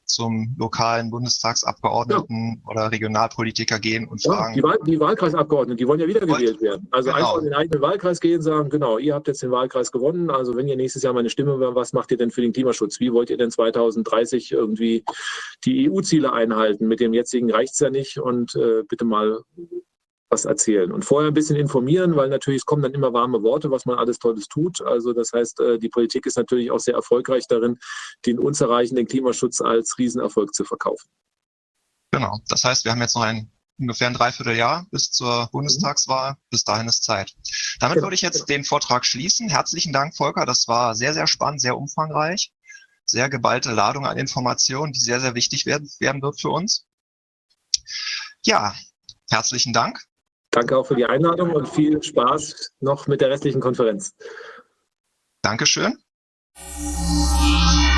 [SPEAKER 1] zum lokalen Bundestagsabgeordneten oder Regionalpolitiker gehen und
[SPEAKER 2] Ja,
[SPEAKER 1] fragen.
[SPEAKER 2] die Wahlkreisabgeordneten, die wollen ja wiedergewählt werden. Also
[SPEAKER 1] Genau.
[SPEAKER 2] einfach in den eigenen Wahlkreis gehen, sagen, genau, ihr habt jetzt den Wahlkreis gewonnen, also wenn ihr nächstes Jahr meine Stimme wäre, was macht ihr denn für den Klimaschutz? Wie wollt ihr denn 2030 irgendwie die EU-Ziele einhalten? Mit dem jetzigen reicht es ja nicht und bitte mal was erzählen. Und vorher ein bisschen informieren, weil natürlich es kommen dann immer warme Worte, was man alles Tolles tut. Also das heißt, die Politik ist natürlich auch sehr erfolgreich darin, den uns erreichenden Klimaschutz als Riesenerfolg zu verkaufen.
[SPEAKER 1] Genau. Das heißt, wir haben jetzt noch ungefähr ein Dreivierteljahr bis zur Bundestagswahl. Bis dahin ist Zeit. Damit würde ich jetzt den Vortrag schließen. Herzlichen Dank, Volker. Das war sehr, sehr spannend, sehr umfangreich. Sehr geballte Ladung an Informationen, die sehr, sehr wichtig werden wird für uns. Ja, herzlichen Dank.
[SPEAKER 2] Danke auch für die Einladung und viel Spaß noch mit der restlichen Konferenz.
[SPEAKER 1] Dankeschön.